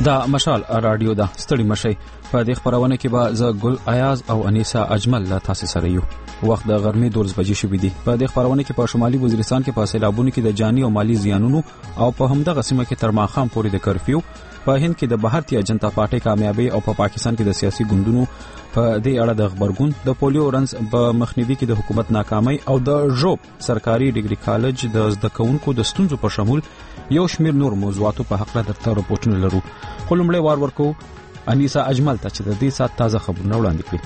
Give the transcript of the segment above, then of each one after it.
دا مشال رادیو دا ستړي مشي په دې خبرونه کې به ز ګل ایاز او انیسا اجمل له تاسو سره یو. وخت د غرمې 12 بجې شوې دي. په دې خبرونه کې په شمالي وزیرستان کې په سیلابونو کې د جاني او مالی زیانونو او په همدغه سیمه کې تر ماښام پورې د کرفیو، په هند کې د بھارتیا جنتا پارټي کامیابی او په پاکستان کې د سیاسي ګوندونو په دې اړه د خبرګون، د پولیو رنز په مخنیوي کې د حکومت ناکامۍ او د ژوب سرکاري ډیګري کالج د زده کوونکو د ستونزو په شمول یو شمیر نور موضوعاتو په حق له درته راپورټونه لرو. خو لومړی وار ورکو انیسا اجمل ته چې د دې سات تازه خبرونه وړاندې کړي.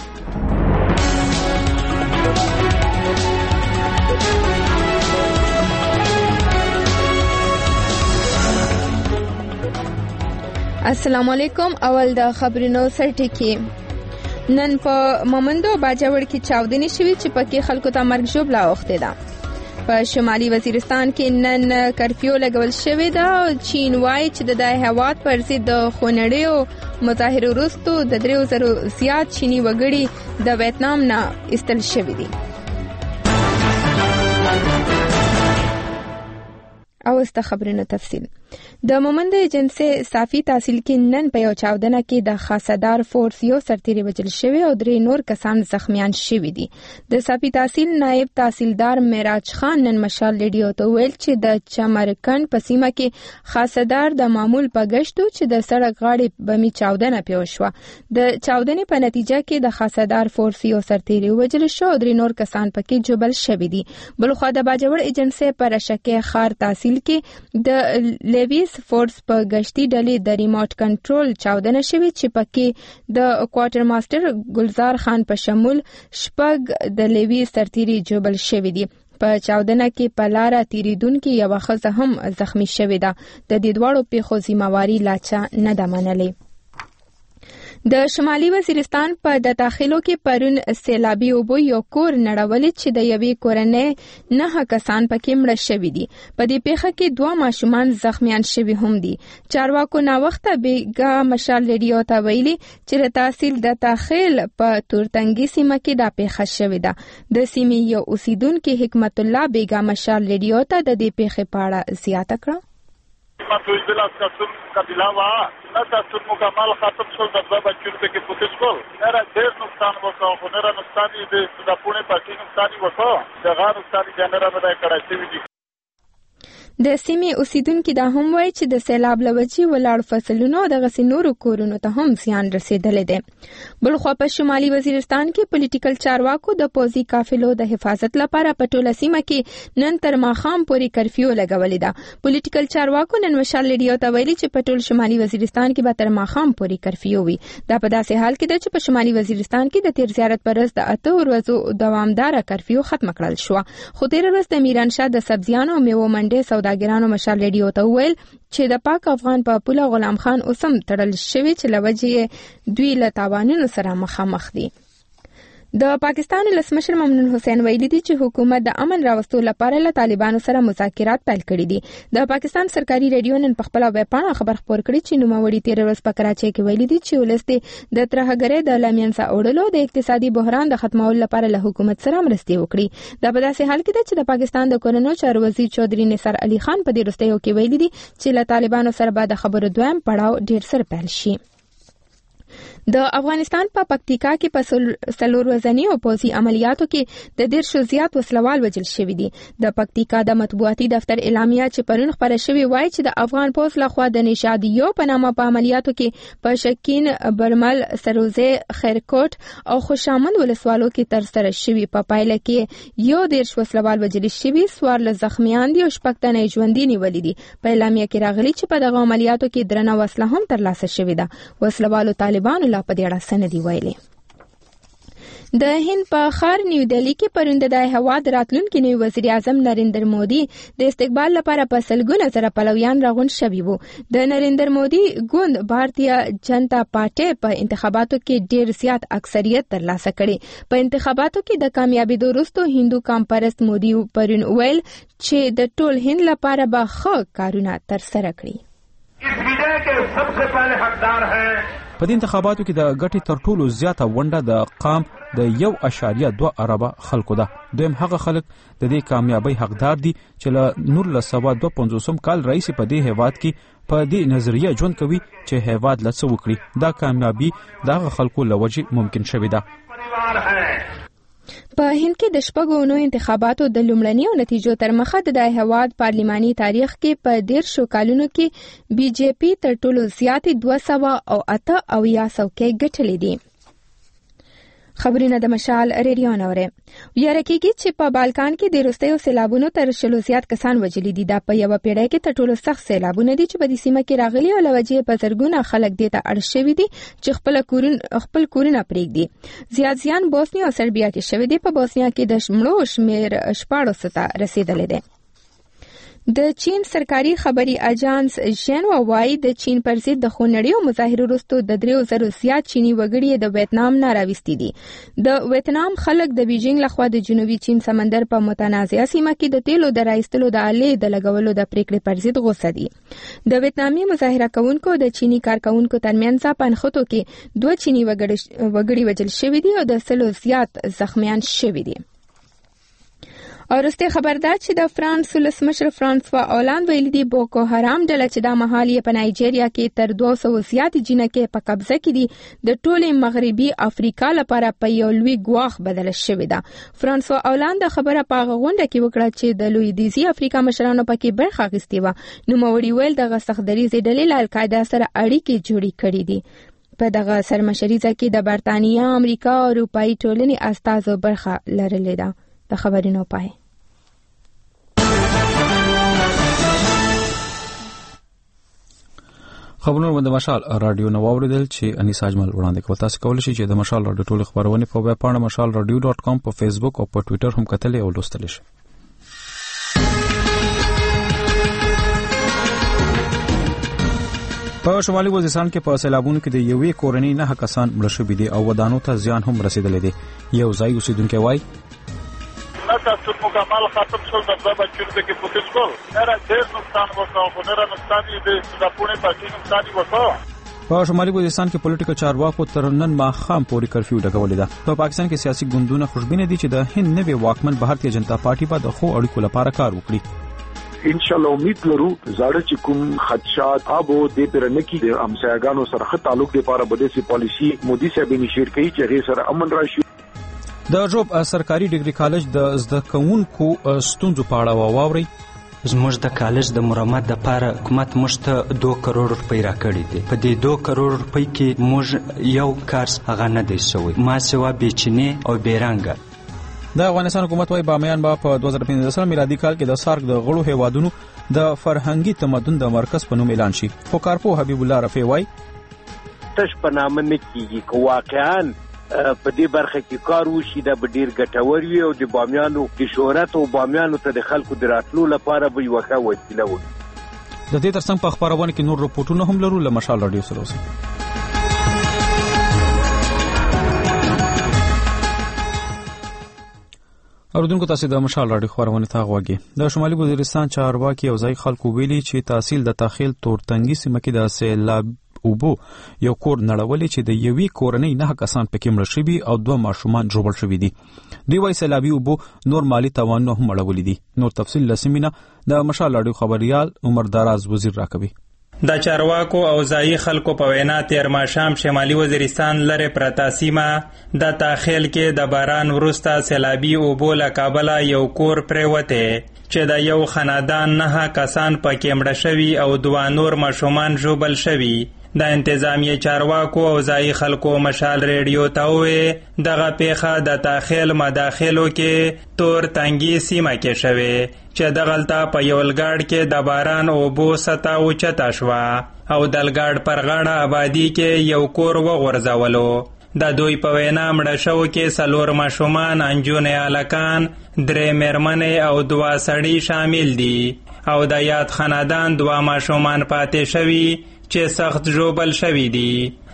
السلام علیکم. اول د خبرونو سرټکی. نن په مومندو باجوړ کې چاودنې شوې چې پکې خلکو ته مرګ ژوبله اوښتې ده. په شمالي وزیرستان کې نن کرفیو لګول شوې ده. چین وایي چې د هیواد پر ضد د خونړیو مظاهرو وروسته د 3000 زیات چینی وګړي د ویتنام نه ایستل شوي دي. او است خبرونو تفصیل. د مومند ایجنسی صافی تحصیل کې نن په یو چاودنه کې د خاصدار فورس یو سرتیری وژل شوی او 3 نور کسان زخمیان شوي دي. د صافی تحصیل نائب تحصیلدار معراج خان نن مشال ریډیو ته ویل چې د چمرکند په سیمه کې خاصدار د معمول په گشتو چې د سړک غاړې بمي چاودنه پیښ شوه. د چاودنې په نتیجه کې د خاصدار فورس یو سرتیری وژل شو او 3 نور کسان پکې جوبل شوي دي. بلخو د باجوړ ایجنسی پر شکه خار تحصیل کې د لیویس فورس په گشتي ډلې د ریموټ کنټرول چاودنه شوې چې پکې د کوارټر ماستر گلزار خان په شمول شپږ د لیویس سرتیری جوبل شوي دي. په چاودنه کې په لاره تیریدونکو یو ښځه هم زخمی شوې ده. د دې دواړو پیښو ذمہواری لاچا نه ده منلې. د شمالي وزیرستان په د داخلو کې پرون سیلابي اوبو یو کور نړولې چې د یوې کورنۍ 9 کسان پکې مړه شوي دي. په دې پیښه کې 2 ماشومان زخمیان شوي هم دي. چارواکو ناوخته بیګا مشال ریډیو ته ویلي چې د تحصیل د داخل په تورتنګي سیمه کې دا پیښه شوې ده. د سیمې یو اوسیدونکو حکمت الله بیګا مشال ریډیو ته د دې پیښې په اړه زیاته کړه. تاسو مکمل ختم شول د بابا چورته کې پوتش کول نه ډېر نقصان وکړ خو نه نقصان دې د پونه پاتې نقصان وکړ د غا نقصان جنره باندې کړه شوی دي. د سیمې اوسیدونکو دا هم وایي چې د سیلاب لوجې ولاړ فصلونو د غسي نورو کورونو ته هم زیان رسیدلی دی. بلخو په شمالي وزیرستان کې پولیټیکل چارواکو د پوځي قافلو د حفاظت لپاره په ټوله سیمه کې نن تر ماښام پورې کرفیو لګولې ده. پولیټیکل چارواکو نن مشال ریډیو ته ویلي چې په ټول شمالي وزیرستان کې به تر ماښام پورې کرفیو وي. دا په داسې حال کې ده چې په شمالي وزیرستان کې د تیر زیارت پر ورځ د 8 ورځو دوامدار کرفیو ختم کړل شو. خو تیر ورځ د میرانشاه د سبزیانو میوه منډي سوداګرانو مشال ریډیو ته ویل چې د پاک افغان په پوله غلام خان اوسم تړل شوی چې لوجې دوی له تاوانونو سره مخامخ دي. د پاکستان ولسمشر ممنون حسین ویلي دي چې حکومت د امن راوستلو لپاره له طالبانو سره مذاکرات پیل کړي دي. د پاکستان سرکاري ریډیو نن په خپل ویب پاڼه خبر خپور کړی چې نوموړي تیر ورځ په کراچۍ کې ویلي دي چې ولست د ترهګرۍ د لامینځه وړلو د اقتصادي بحران د ختمولو لپاره له حکومت سره مرستې وکړي. دا په داسې حال کې ده چې د پاکستان د کورونو چارو وزیر چودري نثار علي خان په دې وروستیو کې ویلي دي چې له طالبانو سره به د خبرو دویم پړاو ډیر سر پیل شي. د افغانستان په پکتیکا کې په سلور وزنی او پوځي عملیاتو کې د 150 زیات وسلوال وژل شوي دي. د پکتیکا د مطبوعاتي دفتر اعلامیه چې پرون خبره شوې وایي چې د افغان پوځ لخوا د نشادیو په نامه په عملیاتو کې په شکین برمل سروزه خیرکوټ او خوشامند ولسوالو کې تر سره شوي. په پایله کې یو 150 وسلوال وژل شوي، 14 زخمیان دي او 6 تنه ژوندي نیولې دي. په اعلامیه کې راغلي چې په دغه عملیاتو کې درنه وسله هم ترلاسه شوې ده. وسلوالو طالبانو په دې اړه سندې ویلي. د هند په ښار نیو دهلی کې پرون د هیواد راتلونکي نوي وزیر اعظم نریندر مودي د استقبال لپاره په سلګونه زره پلویان راغونډ شوي وو. د نریندر مودي ګوند بھارتیا جنتا پارټي په انتخاباتو کې ډیر زیات اکثریت ترلاسه کړي. په انتخاباتو کې د کامیابی وروسته هندو کامپرست مودي پرون ویل چې د ټول هند لپاره به ښه کارونه ترسره کړي. اس وجہ کے سب سے پہلے حقدار ہیں په دې انتخاباتو کې د ګټې تر ټولو زیاته ونډه د قام د 1.2 اربه خلکو ده. دویم هغه خلک د دې کامیابی حقدار دي چې له 1952 کال رئیس په دې هیواد کې په دې نظریه ژوند کوي چې هیواد له څه وکړي. دا کامیابی د خلکو له وجې ممکن شوې ده. په هند کې د شپږو نوو انتخاباتو د لومړنیو نتیجو تر مخه د هیواد پارلماني تاریخ کې په 13 کالونو کې بي جے پي تر ټولو زیاتې 288 څوکۍ ګټلې دي. خبرونه د مشال ریډیو نوره. ویره کېږي چې په بالکان کې د روسیو سیلابونو تر 100 زیات کسان وژلي دي. دا په یو پیړۍ کې تر ټولو سخت سیلابونه دي چې په دې سیمه کې راغلي او لوجې په زرګونه خلک دې ته اړ شوي دي چې خپل کورونه پرېږدي. زیات زیان بوسنیا او سربیا کې شوی دی. په بوسنیا کې د مړو شمیر 1400 ته رسیدلی دی. د چین سرکاري خبري اژانس ژنوا وايي د چین پر ضد د خونړیو مظاهرو وروسته د 3000 زیات چینی وګړي د ویتنام نه راوستي دي. د ویتنام خلک د بیجینګ لخوا د جنوبي چین سمندر په متنازعه سیمه کې د تیلو د راایستلو د آلې د لګولو د پریکړې پر ضد غوسه دي. د ویتنامي مظاهره کوونکو د چینی کارکونکو ترمنځ په انخوتو کې 2 چینی وګړي وژل شوي دي او د 100 زیات زخمیان شوي دي. او رسته خبردار چې د فرانس ولسمشر فرانسوا اولاند ویلي دی بوکو حرام ډله چې د محلي په نایجیریا کې تر 200 زیات جنکې په قبضه کې دي د ټوله مغربي افریقا لپاره په یو لوی ګواښ بدل شوې ده. فرانسوا اولاند خبره په غونډه کې وکړه چې د لویدیزي افریقا مشرانو پکې برخه اخیستې و. نو موري ویل د غسخدريزي ډلې له القاعده سره اړیکې جوړې کړې دي. په دغه سرمشریزه کې د برتانیا، امریکا او اروپאי ټولنې استازو برخه لرلې ده. د خبرونو پای خبرونه د مشال رادیو نو اوریدل چې انیس اجمل وړاندې کوي. تاسو کولی شئ چې د مشال رادیو ټول خبرونه په ویب پاڼه mashalradio.com په فیسبوک او په ټوئیټر هم کتلې او لوستلی شئ. په شمالي وزیرستان کې په سیلابونو کې د یوې کورنۍ 9 کسان مړه شوي دي او ودانو ته زیان هم رسیدلی دی. یو ځای اوسیدونکي وایي تاسو مکمل ختم شول د بچو د کې پوتې شول. نه ډېر نقصان وکړ خو نه نقصان دې د پونه پاتې نقصان وکړ. په شمالي وزیرستان کې پولیټیکل چارواکو تر نن ماښام پورې کرفیو لګولې ده. په پاکستان کې سیاسي ګوندونه خوشبینه دي چې د هند نوي واکمن بھارتیه جنتا پارټي به د خو اړیکو لپاره کار وکړي. انشاءالله امید لرو زړه چې کوم خدشات ابو د پرنکی د امسایګانو سره خط تعلق لپاره بده سي پالیسی مودي صاحب انیشیټ کوي چې غیر سره امن راشي. د جوب سرکاري ډیګري کالج د زده کوونکو ستونزو په اړه واوري. زموږ د کالج د مرمت لپاره حکومت موږ ته 2 کروڑ روپۍ راکړي دي. په دې 2 کروڑ روپۍ کې موږ یو کارس هغه نه دی شوی. ما سوا بیچینه او بیرنګ. د افغانستان حکومت وايي بامیان با په 2015 میلادي کال کې د سارک د غړو هیوادونو د فرهنګي تمدن د مرکز په نوم اعلان شي. خو کارپو حبیب الله رفیع وايي تش په نامه نه کیږي کو واقعا په دې برخه کې کار وشي د ډیر ګټور وي او د بامیانو د شهرت او بامیانو ته د خلکو دراتلو لپاره به یو ښه وسیله وي. د دې ترڅنګ په خبرونه کې نور رپورټونه هم لرو. له مشال رادیو سره اوسئ. اوردونکو تاسو د مشال رادیو خبرونه ته غوږی. د شمالي وزیرستان چارواکي او ځای خلکو ویلي چې تحصیل د تخیل تورتنګي سیمه کې د سیلاب اوبو یو کور نړولې چې د یوې کورنۍ 9 کسان پکې مړه شوي او 2 ماشومان ژوبل شوي دي. دوی وايي سیلابي اوبو نور مالی تاوانونه هم اړولي دي. نور تفصیل لسمینه د مشال رادیو خبريال عمر دراز وزیر راکوي. د چارواکو او ځای خلکو په وینا تیر ماښام شمالي وزیرستان لره پرتا سیمه د تاخیل کې د باران وروسته سیلابي اوبو له کابل یو کور پریوته چې د یو خاندان 9 کسان پکې مړه شوي او 2 نور ماشومان ژوبل شوي. د انتظامیه چارواکو او ځای خلکو مشال ریډیو ته وې دغه پیښه د تاخیل مداخلو کې تور تنګي سیمه کې شوه چې دغلته په یو لګاډ کې د باران اوبو سطح اوچته شوه او د لګاډ پر غاړه آبادی کې یو کور وغورځولو. د دوی په وینا مړه شو کې 4 ماشومان، انجونې هلکان، 3 میرمنې او 2 سړي شامل دي او د یاد خاندان 2 ماشومان پاتې شوي چې سخت ژوبل شوي دي.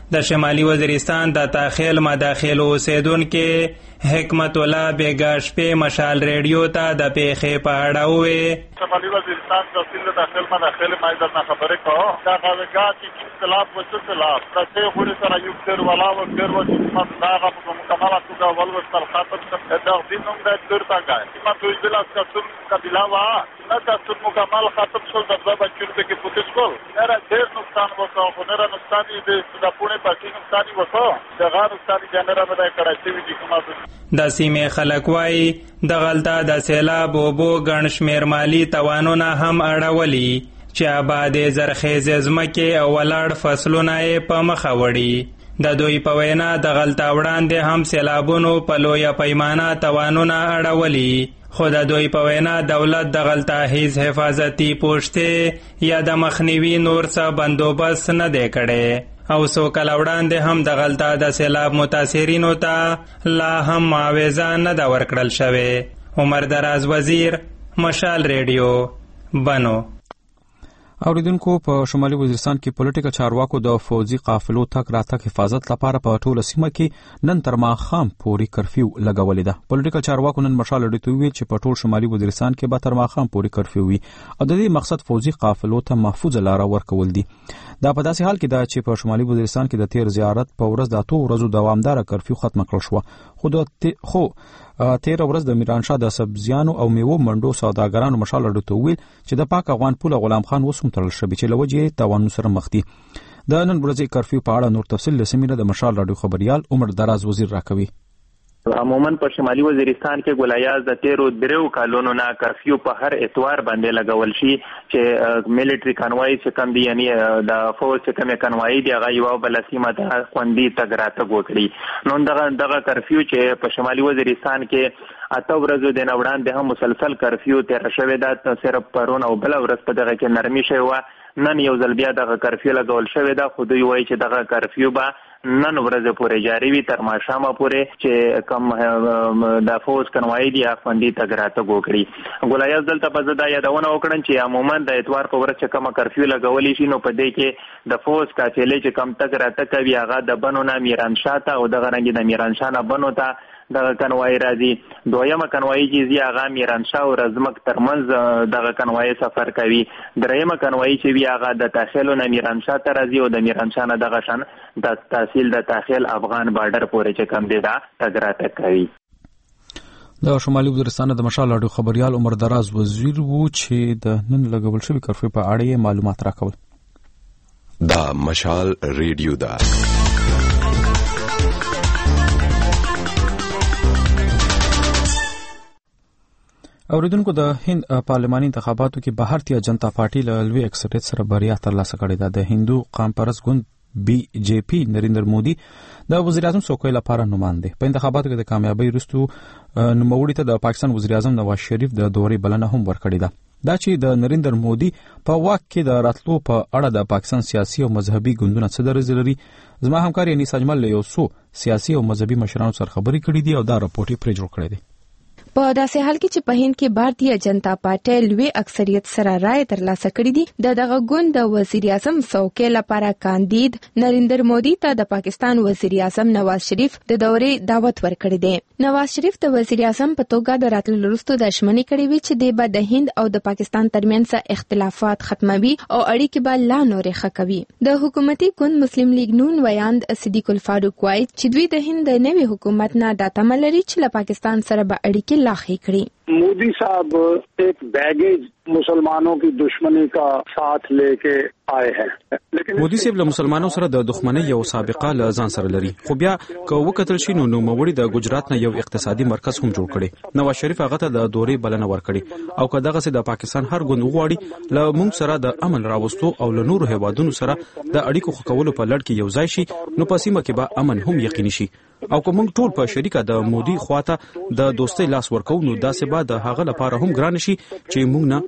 د شمالي وزیرستان د تاخیل مداخلو اوسیدونکو حکمت الله بیګاشپې مشال ریډیو ته د پیښې په اړه وویل. شمالي وزیرستان تحصیل داخل مداخل ما در خبره که دا قاعدگاه کی اختلاف و اختلاف رسه خود سره یو کر ولا و کر و حکومت دا مکمل توګه ول وستل خاطر دا دینوم د تر تا گای ما تو بلا کسم قبیله وا نه تاسو مکمل ختم شول د ځبا چورته کې پوتس کول نه ډېر نقصان وکړ خو نه نقصان دې د پونه پاکي نقصان وکړ د غار نقصان جنرا به کراچي وی حکومت د سیمې خلک وایي د غلطه د سیلاب اوبو ګڼ شمېر مالي توانونه هم اړولي چې آبادې زرخیزې ځمکې او ولاړ فصلونه یې په مخه وړي. د دوی په وینا د غلطه وړاندې هم سیلابونو په لویه پیمانه توانونه اړولي، خو د دوی په وینا دولت د غلطه هیڅ حفاظتي پوښتې یا د مخنیوي نور څه بندوبست نه دی کړی او څو کله وړاندې هم د غلطه د سیلاب متاثرینو ته لا هم معاوضه نه ده ورکړل شوې. عمر دراز وزیر، مشال ریډیو، بنو. اوریدونکو په شمالي وزیرستان کې پولیټیکل چارواکو د فوجي قافلو تک راتګ حفاظت لپاره په ټوله سیمه کې نن تر ماښام پورې کرفیو لګولې ده. پولیټیکل چارواکو نن مشال ریډیو ویل چې په ټول شمالي وزیرستان کې به تر ماښام پورې کرفیو وي او د دې مقصد فوجي قافلو ته محفوظ لار ورکول دي. دا په داسې حال کې ده چې په شمالي وزیرستان کې د تیر زیارت په ورځ د 2 ورځو دوامدار کرفیو ختم کړل شو. خو تیر ورځ د میرانشاه د سبزیانو او میوو منډو سوداګرانو مشال ډوته ویل چې د پاک افغان پوله غلام خان وسوم تړل شوی چې لوجې توانو سره مخ دي. د نن ورځې کرفیو په اړه نور تفصیل لسمینه د مشال رادیو خبريال عمر دراز وزیر راکوي. عموما په شمالي وزیرستان کې ګولایاز د 13 کالونو نه کرفیو په هر اتوار باندې لګول شي چې ملټری کنوای چې کوم دی یعنی د فوج چې کوم کنوای دی هغه یو بل سیمه ته خوندي تګ راتګ وکړي. نو دغه کرفیو چې په شمالي وزیرستان کې اته ورځې د وړاندې هم مسلسل کرفیو تیر شوی دا صرف پرون او بل ورځ په دغه کې نرمي شوی و. نن یو ځل بیا دغه کرفیو لګول شوی دا خو دوی وایي چې دغه کرفیو به نن ورځ پورې جاری وي تر ماښامه پورې چې کم د فوج کنوای دی خوندي تګ راتګ وکړي. ګولایاز دلته په زدا یادونه وکړن چې عموما د اتوار په ورځ چې کوم کرفیو لګولې شي نو په دې کې د فوج کاچلې چې کم تګ راتګ کوي هغه د بنو نه میرانشاه ته او دغه رنګ د میرانشاه نه بنو ته دغه کنوای راځي. دویمه کنوای چې زی هغه میرانشاه او رزمک ترمنځ دغه کنوای سفر کوي. دریمه کنوای چې وی هغه د تاخیل نه میرانشاه ته راځي او د میرانشاه نه دغه شان د تحصیل د تاخیل افغان بارډر پورې چې کم دی دا تګراته کوي. د شمالي وزیرستان د مشال رادیو خبريال عمر دراز وزیر وو چې د نن لګول شوی کرفیو په اړه معلومات راکول. دا مشال ریډیو دا اوریدونکو د هند پارلماني انتخاباتو کې بھارتیہ جنتا پارټي له لوی اکثریت سره بریا ترلاسه کړې ده. د هندو قام پرست ګوند بی جے پی نریندر مودي د وزیر اعظم څوکۍ لپاره نوماند. په انتخاباتو کې د کامیابی وروسته نوموړي ته د پاکستان وزیر اعظم نواز شریف د دورې بلنه هم ورکړې ده. دا چې د نریندر مودي په واک کې د راتلو په اړه د پاکستان سیاسي او مذهبي ګوندونو څه درځ لري. زما همکار انیس اجمل له یو څو سیاسي او مذهبي مشرانو سره خبرې کړې دي او دا راپورټ یې پرې جوړ کړی دی. په داسې حال کې چې په هند کې بھارتیہ جنتا پارټي لوی اکثریت سره رائے ترلاسه کړې دي، دغه ګوند د وزیر اعظم څوکۍ لپاره کاندید نریندر مودي ته د پاکستان وزیر اعظم نواز شریف د دورې دعوت ورکړی دی. نواز شریف د وزیر اعظم په توګه د راتللو وروسته د ژمنې کړې وي چې د هند او د پاکستان ترمنځ اختلافات ختموي او اړیکې به لا نورې ښه کوي. د حکومتي ګوند مسلم لیگ نون ویاند صدیق الفاروق وایي چې دوی د هند د نوي حکومت نه دا تمه لري چې له پاکستان سره به اړیکې لاخې کړي. मोदी साहब एक बैगेज मुसलमानों की दुश्मनी का साथ लेके आए हैं. مودي صاحب له مسلمانانو سره د دښمنۍ یو سابقه له ځان سره لري، خو بیا که وکتل شي نو نوموړي د ګجرات نه یو اقتصادي مرکز هم جوړ کړي. نواز شریف هغه ته د دورې بلنه ورکړي او که دغه سي د پاکستان هر ګوند وغواړي له موږ سره د امن راوستو او له نورو هیوادونو سره د اړیکو ښه کولو په لړ کې یو ځای شي نو په سیمه کې به امن هم یقیني شي. او که موږ ټول په شریکه د مودي خواته د دوستۍ لاس ورکو نو داسې به د هغه لپاره هم ګران شي چې موږ نه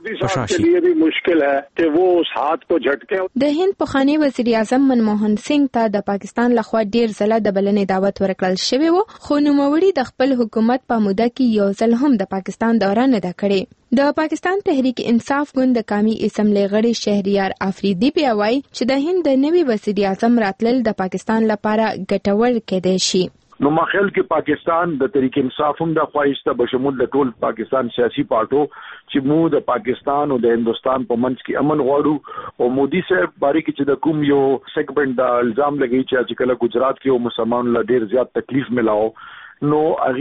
मोदी साहब के लिए भी मुश्किल है कि वो उस हाथ को झटके। د هند پخوانی وزیر اعظم منموهن سنگ ته د پاکستان لخوا ډیر ځله د بلنې دعوت ورکړل شوی و، خو نوموړي د خپل حکومت په موده کې یو ځل هم د پاکستان دوره نه ده کړې. د پاکستان تحریک انصاف ګوند د قومي اسمبلی غړي شهریار افریدي بیا وایي چې د هند د نوي وزیر اعظم راتلل د پاکستان لپاره ګټور کېدای شي. نو ما خیال کې پاکستان د تحریک انصاف هم د خواهشته بشمول د ټول پاکستان سیاسي پارټو چې مو د پاکستان او د هندستان په منځ کې امن غواړو او مودي صاحب باره کې چې د کوم یو سیګمنټ د الزام لګی چې کله گجرات کې او مسلمان له ډیر زیات تکلیف ملاو نو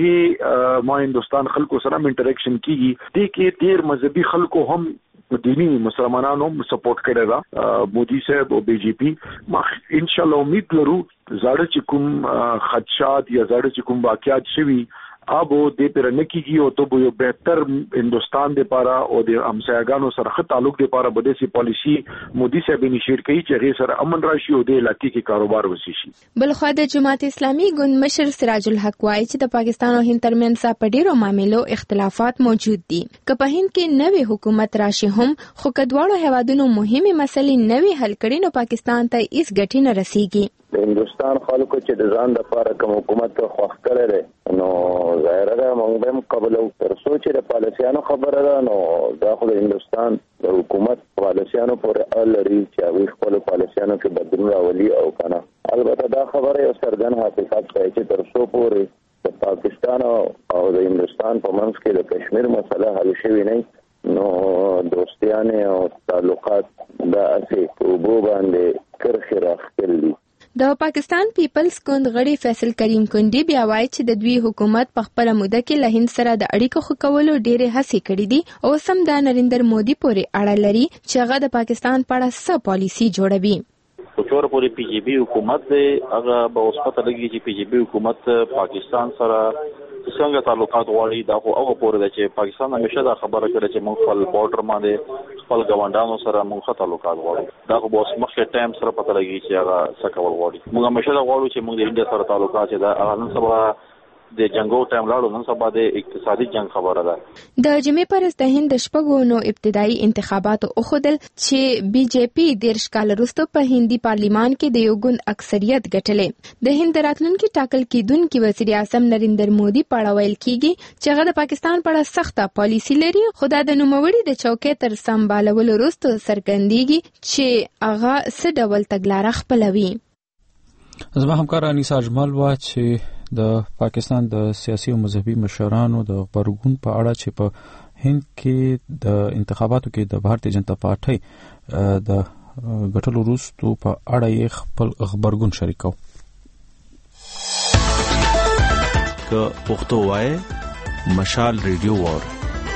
هغه ما هندستان خلکو سره انټریکشن کیږي دي کې ډیر مذهبي خلکو هم دینی مسلمانانو سپورټ کړی دا مودي صاحب او بی جے پی. ما ان شاء الله امید لرو زړه چې کوم خدشات یا زړه چې کوم واقعات شوي اب د پر نکیږي او ته یو بهتر هندستان د پاره او د همسایګانو سره ښه تعلق د پاره بده سي پالیسی مودي صاحب انیشیټ کوي چې هغه سره امن راشي او د علاقې کې کاروبار وشي. بلخو د جماعت اسلامي ګوند مشر سراج الحق وایي چې د پاکستان او هند ترمنځ په ډیرو معاملو اختلافات موجود دي. که په هند کې نوې حکومت راشي هم خو کډوالو هوادونو مهمه مسلې نوې حل کړي نو پاکستان ته هیڅ ګټه نه رسیږي. هندستان خلکو چې د ځان لپاره کوم حکومت خوښ کړي نو ظاهر ده موږ هم قبل او تر سوچ د پالیسیانو خبره ده نو داخل هندستان د حکومت پالیسیانو پر لري چې هغه خپل پالیسیانو کې بدلون راولي او کنه البته دا خبره یو سرګن حقیقت دی چې تر څو پورې د پاکستان او د هندستان په منځ کې د کشمیر مسله حل شوی نه نو دوستیانه او تعلقات د اسی وبو باندې کرخه راخلي. د پاکستان پیپلز ګوند غړي فیصل کریم کندي بیا وایي چې د دوی حکومت په خپل موده کې له هند سره د اړیکو ښه کولو ډېرې هڅې کړې دي او سم د نریندر مودي پورې اړه لري چې هغه د پاکستان په اړه څه پالیسي جوړوي. چور پوری پی جی بی حکومت دی هغه به اوس پته لګي چې پی جی بی حکومت پاکستان سره څنګه تعلقات غواړي دا خو هغه پورې ده چې پاکستان همیشه دا خبره کړې چې موږ خپل بارډر باندې خپل ګاونډانو سره موږ تعلقات غواړو دا خو اوس مخکې ټایم سره پته لګي چې هغه څه کول غواړي. موږ همیشه دا غواړو چې موږ د انډیا سره تعلقات دا هغه نن سبا د جنگو ټایم لاړو نن سبا د اقتصادي جنگ خبره ده. د جمعې پر د هند د شپږو نو ابتدایي انتخاباتو اوخدل چې بی جے پی د ښکال وروسته په هندي پارلیمان کې د یو ګوند اکثریت ګټلې. د هند راتلونکي ټاکل کیدونکي وزیر اعظم نریندر مودي په ویل کیږي چې هغه د پاکستان په اړه سخته پالیسی لري خو دا د نوموړي د چوکۍ تر سمبالولو وروسته څرګندېږي چې هغه څه ډول تګلاره خپلوي. زما همکار انیسا اجمل وا چې د پاکستان د سیاسي او مذهبي مشرانو د خبرګون په اړه چې په هند کې د انتخاباتو کې د بھارتي جنتا پارټۍ د غټلو وروسته په اړه یې خپل خبرګون شریکو. که پښتو وای مشال ریډیو وار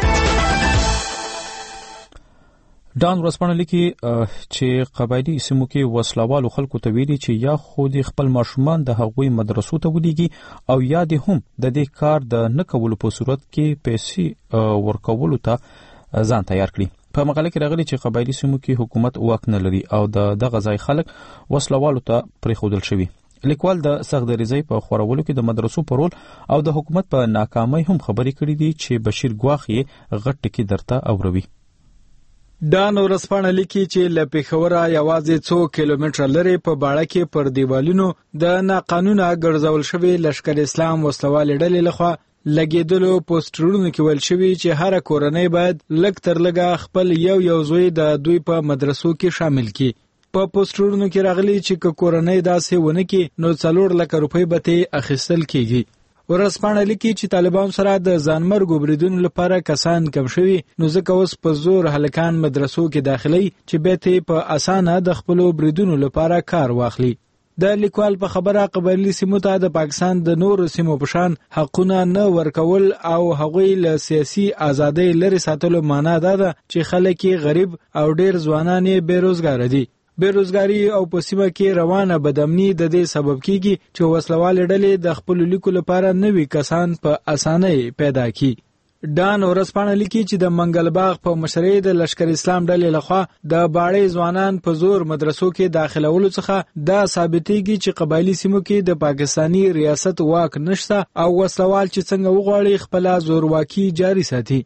ډان ورسپانه لیکي چې قبایلی سیمو کې وسلوالو خلکو ته ویلي چې یا خودي خپل ماشومان د هغوی مدرسو ته ولېږي او یا د هم د دې کار د نه کولو په صورت کې پیسې ورکولو ته ځان تیار کړي. په مقاله کې راغلي چې قبایلی سیمو کې حکومت واک نه لري او د غځای خلک وسلوالو ته پریښودل شوی. لیکوال د سغدریزي په خورولو کې د مدرسو پرول او د حکومت په ناکامۍ هم خبرې کړې دي چې بشیر ګواخ یې غټ ټکی درته اوروي. ډان ورسپانه لیکي چې له پیښوره یوازې 2 کیلومتره لري په باړه کې پر دیوالونو د ناقانونه ګرځول شوی لشکر اسلام وسلوال ډلې لخوا لګیدلو پوسټرونو کې ویل شوی چې هر کورنۍ باید لږ تر لږه خپل یو زوی د دوی په مدرسو کې شامل کړي. په پوسټرونو کې راغلي چې کورنۍ داسې ونه کې نو 4 لک روپۍ به اخیستل کیږي. ورسپانه لیکي چې طالبان سره د ځانمرګو بریدونو لپاره کسان کم شوي نو ځکه اوس په زور هلکان مدرسو کې داخلي چې به په اسانه د خپل بریدونو لپاره کار واخلي. د لیکوال په خبره قبایلی سیمو ته د پاکستان د نورو سیمو په شان حقونه نه ورکول او هغوی له سیاسي ازادۍ لري ساتلو معنا ده چې خلک غریب او ډیر ځوانان یې بیروزګار دي. بیروزګاری او په سیمه کې روانه بدامني د دې سبب کیږي چې وسلوال ډلې د خپل لیکو لپاره نوي کسان په اسانۍ پیدا کړي. ډان ورسپانه لیکي چې د منګلباغ په مشرۍ د لشکر اسلام ډلې لخوا د باړې ځوانان په زور مدرسو کې داخلولو څخه دا ثابتېږي چې قبایلی سیمو کې د پاکستانی ریاست واک نشته او وسلوال چې څنګه وغواړي خپل زورواکي جاری ساتي.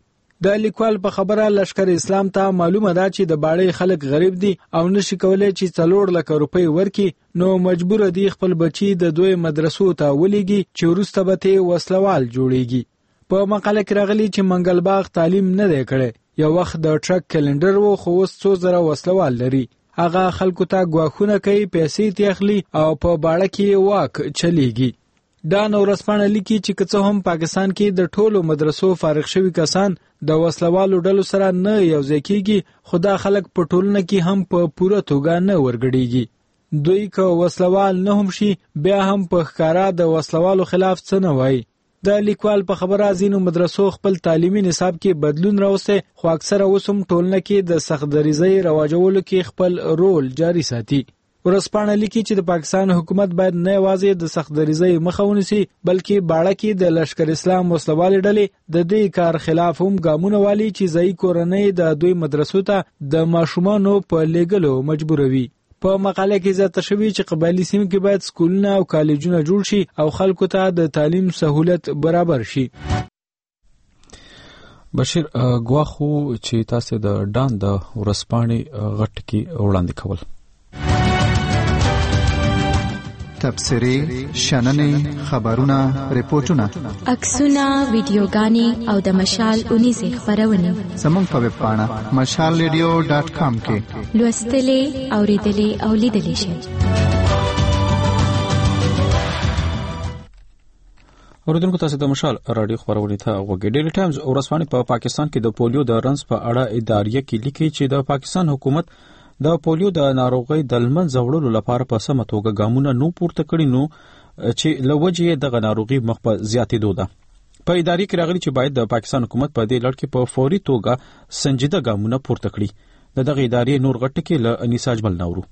د لیکوال په خبره لشکر اسلام ته معلومه ده چې د باړې خلک غریب دي او نشي کولای چې 4 لک روپۍ ورکړي، نو مجبور دي خپل بچي د دوی مدرسو ته ولېږي چې وروسته به ته وسلوال جوړيږي. په مقاله کې راغلي چې منګل باغ تعلیم نه دی کړی. یو وخت د ټرک کلندر وو خو اوس 2,000 وسلوال لري. هغه خلکو ته ګواښونه کوي، پیسې تخلي او په باړه کې واک چلیږي. دا نو ورځپاڼه لیکي چې که څه هم پاکستان کې د ټولو مدرسو فارغ شوي کسان د وسلوالو ډلو سره نه یوځای کیږي، خو دا خلک په ټولنه کې هم په پوره توګه نه ورګډېږي. دوی که وسلوال نه هم شي بیا هم په ښکارا د وسلوالو خلاف څه نه وایي. د لیکوال په خبره ځینو مدرسو خپل تعلیمي نصاب کې بدلون راوسته، خو اکثره اوس هم ټولنه کې د سخت دریزۍ رواجولو کې خپل رول جاری ساتي. ورځپاڼه لیکي چې د پاکستان حکومت باید نه یوازې د سخت دریزۍ مخه ونیسي، بلکې باړه کې د لشکر اسلام وسلوالې ډلې د دې کار خلاف هم ګامونه والي چې ځایي کورنۍ د دوی مدرسو ته د ماشومانو په لیږلو مجبوروي. په مقاله کې زیاته شوی چې قبایلی سیمو کې باید سکولونه او کالجونه جوړ شي او خلکو ته د تعلیم سہولت برابر شي. بشیر ګواخو چې تاسو د ډان د ورځپاڼې غټ کې وړاندې کول تبصرې، شننې، خبرونه، ریپورتونه، عکسونه، ویډیوګانې او د مشال اونیزه خبرونه زموږ په ویب پاڼه mashalradio.com کې لوستلې، اوریدلې او لیدلې شئ. اوریدونکو تاسو د مشال رادیو خبرونه ته وګورئ. ډیلی ټایمز ورځپاڼه په پاکستان کې د پولیو د رنځ په اړه اداریه کې لیکي چې د پاکستان حکومت د پولیو د ناروغۍ د لمنځه وړلو لپاره په سمه توګه ګامونه نو پورته کړي، نو چې لوجه دغه ناروغي مخ په زیاتېدو ده. په ادارې کې راغلي چې باید د پاکستان حکومت په دې لړ کې په فوري توګه سنجیده ګامونه پورته کړي. دغه ادارې نور غټ کې له انیسا اجمل نورو.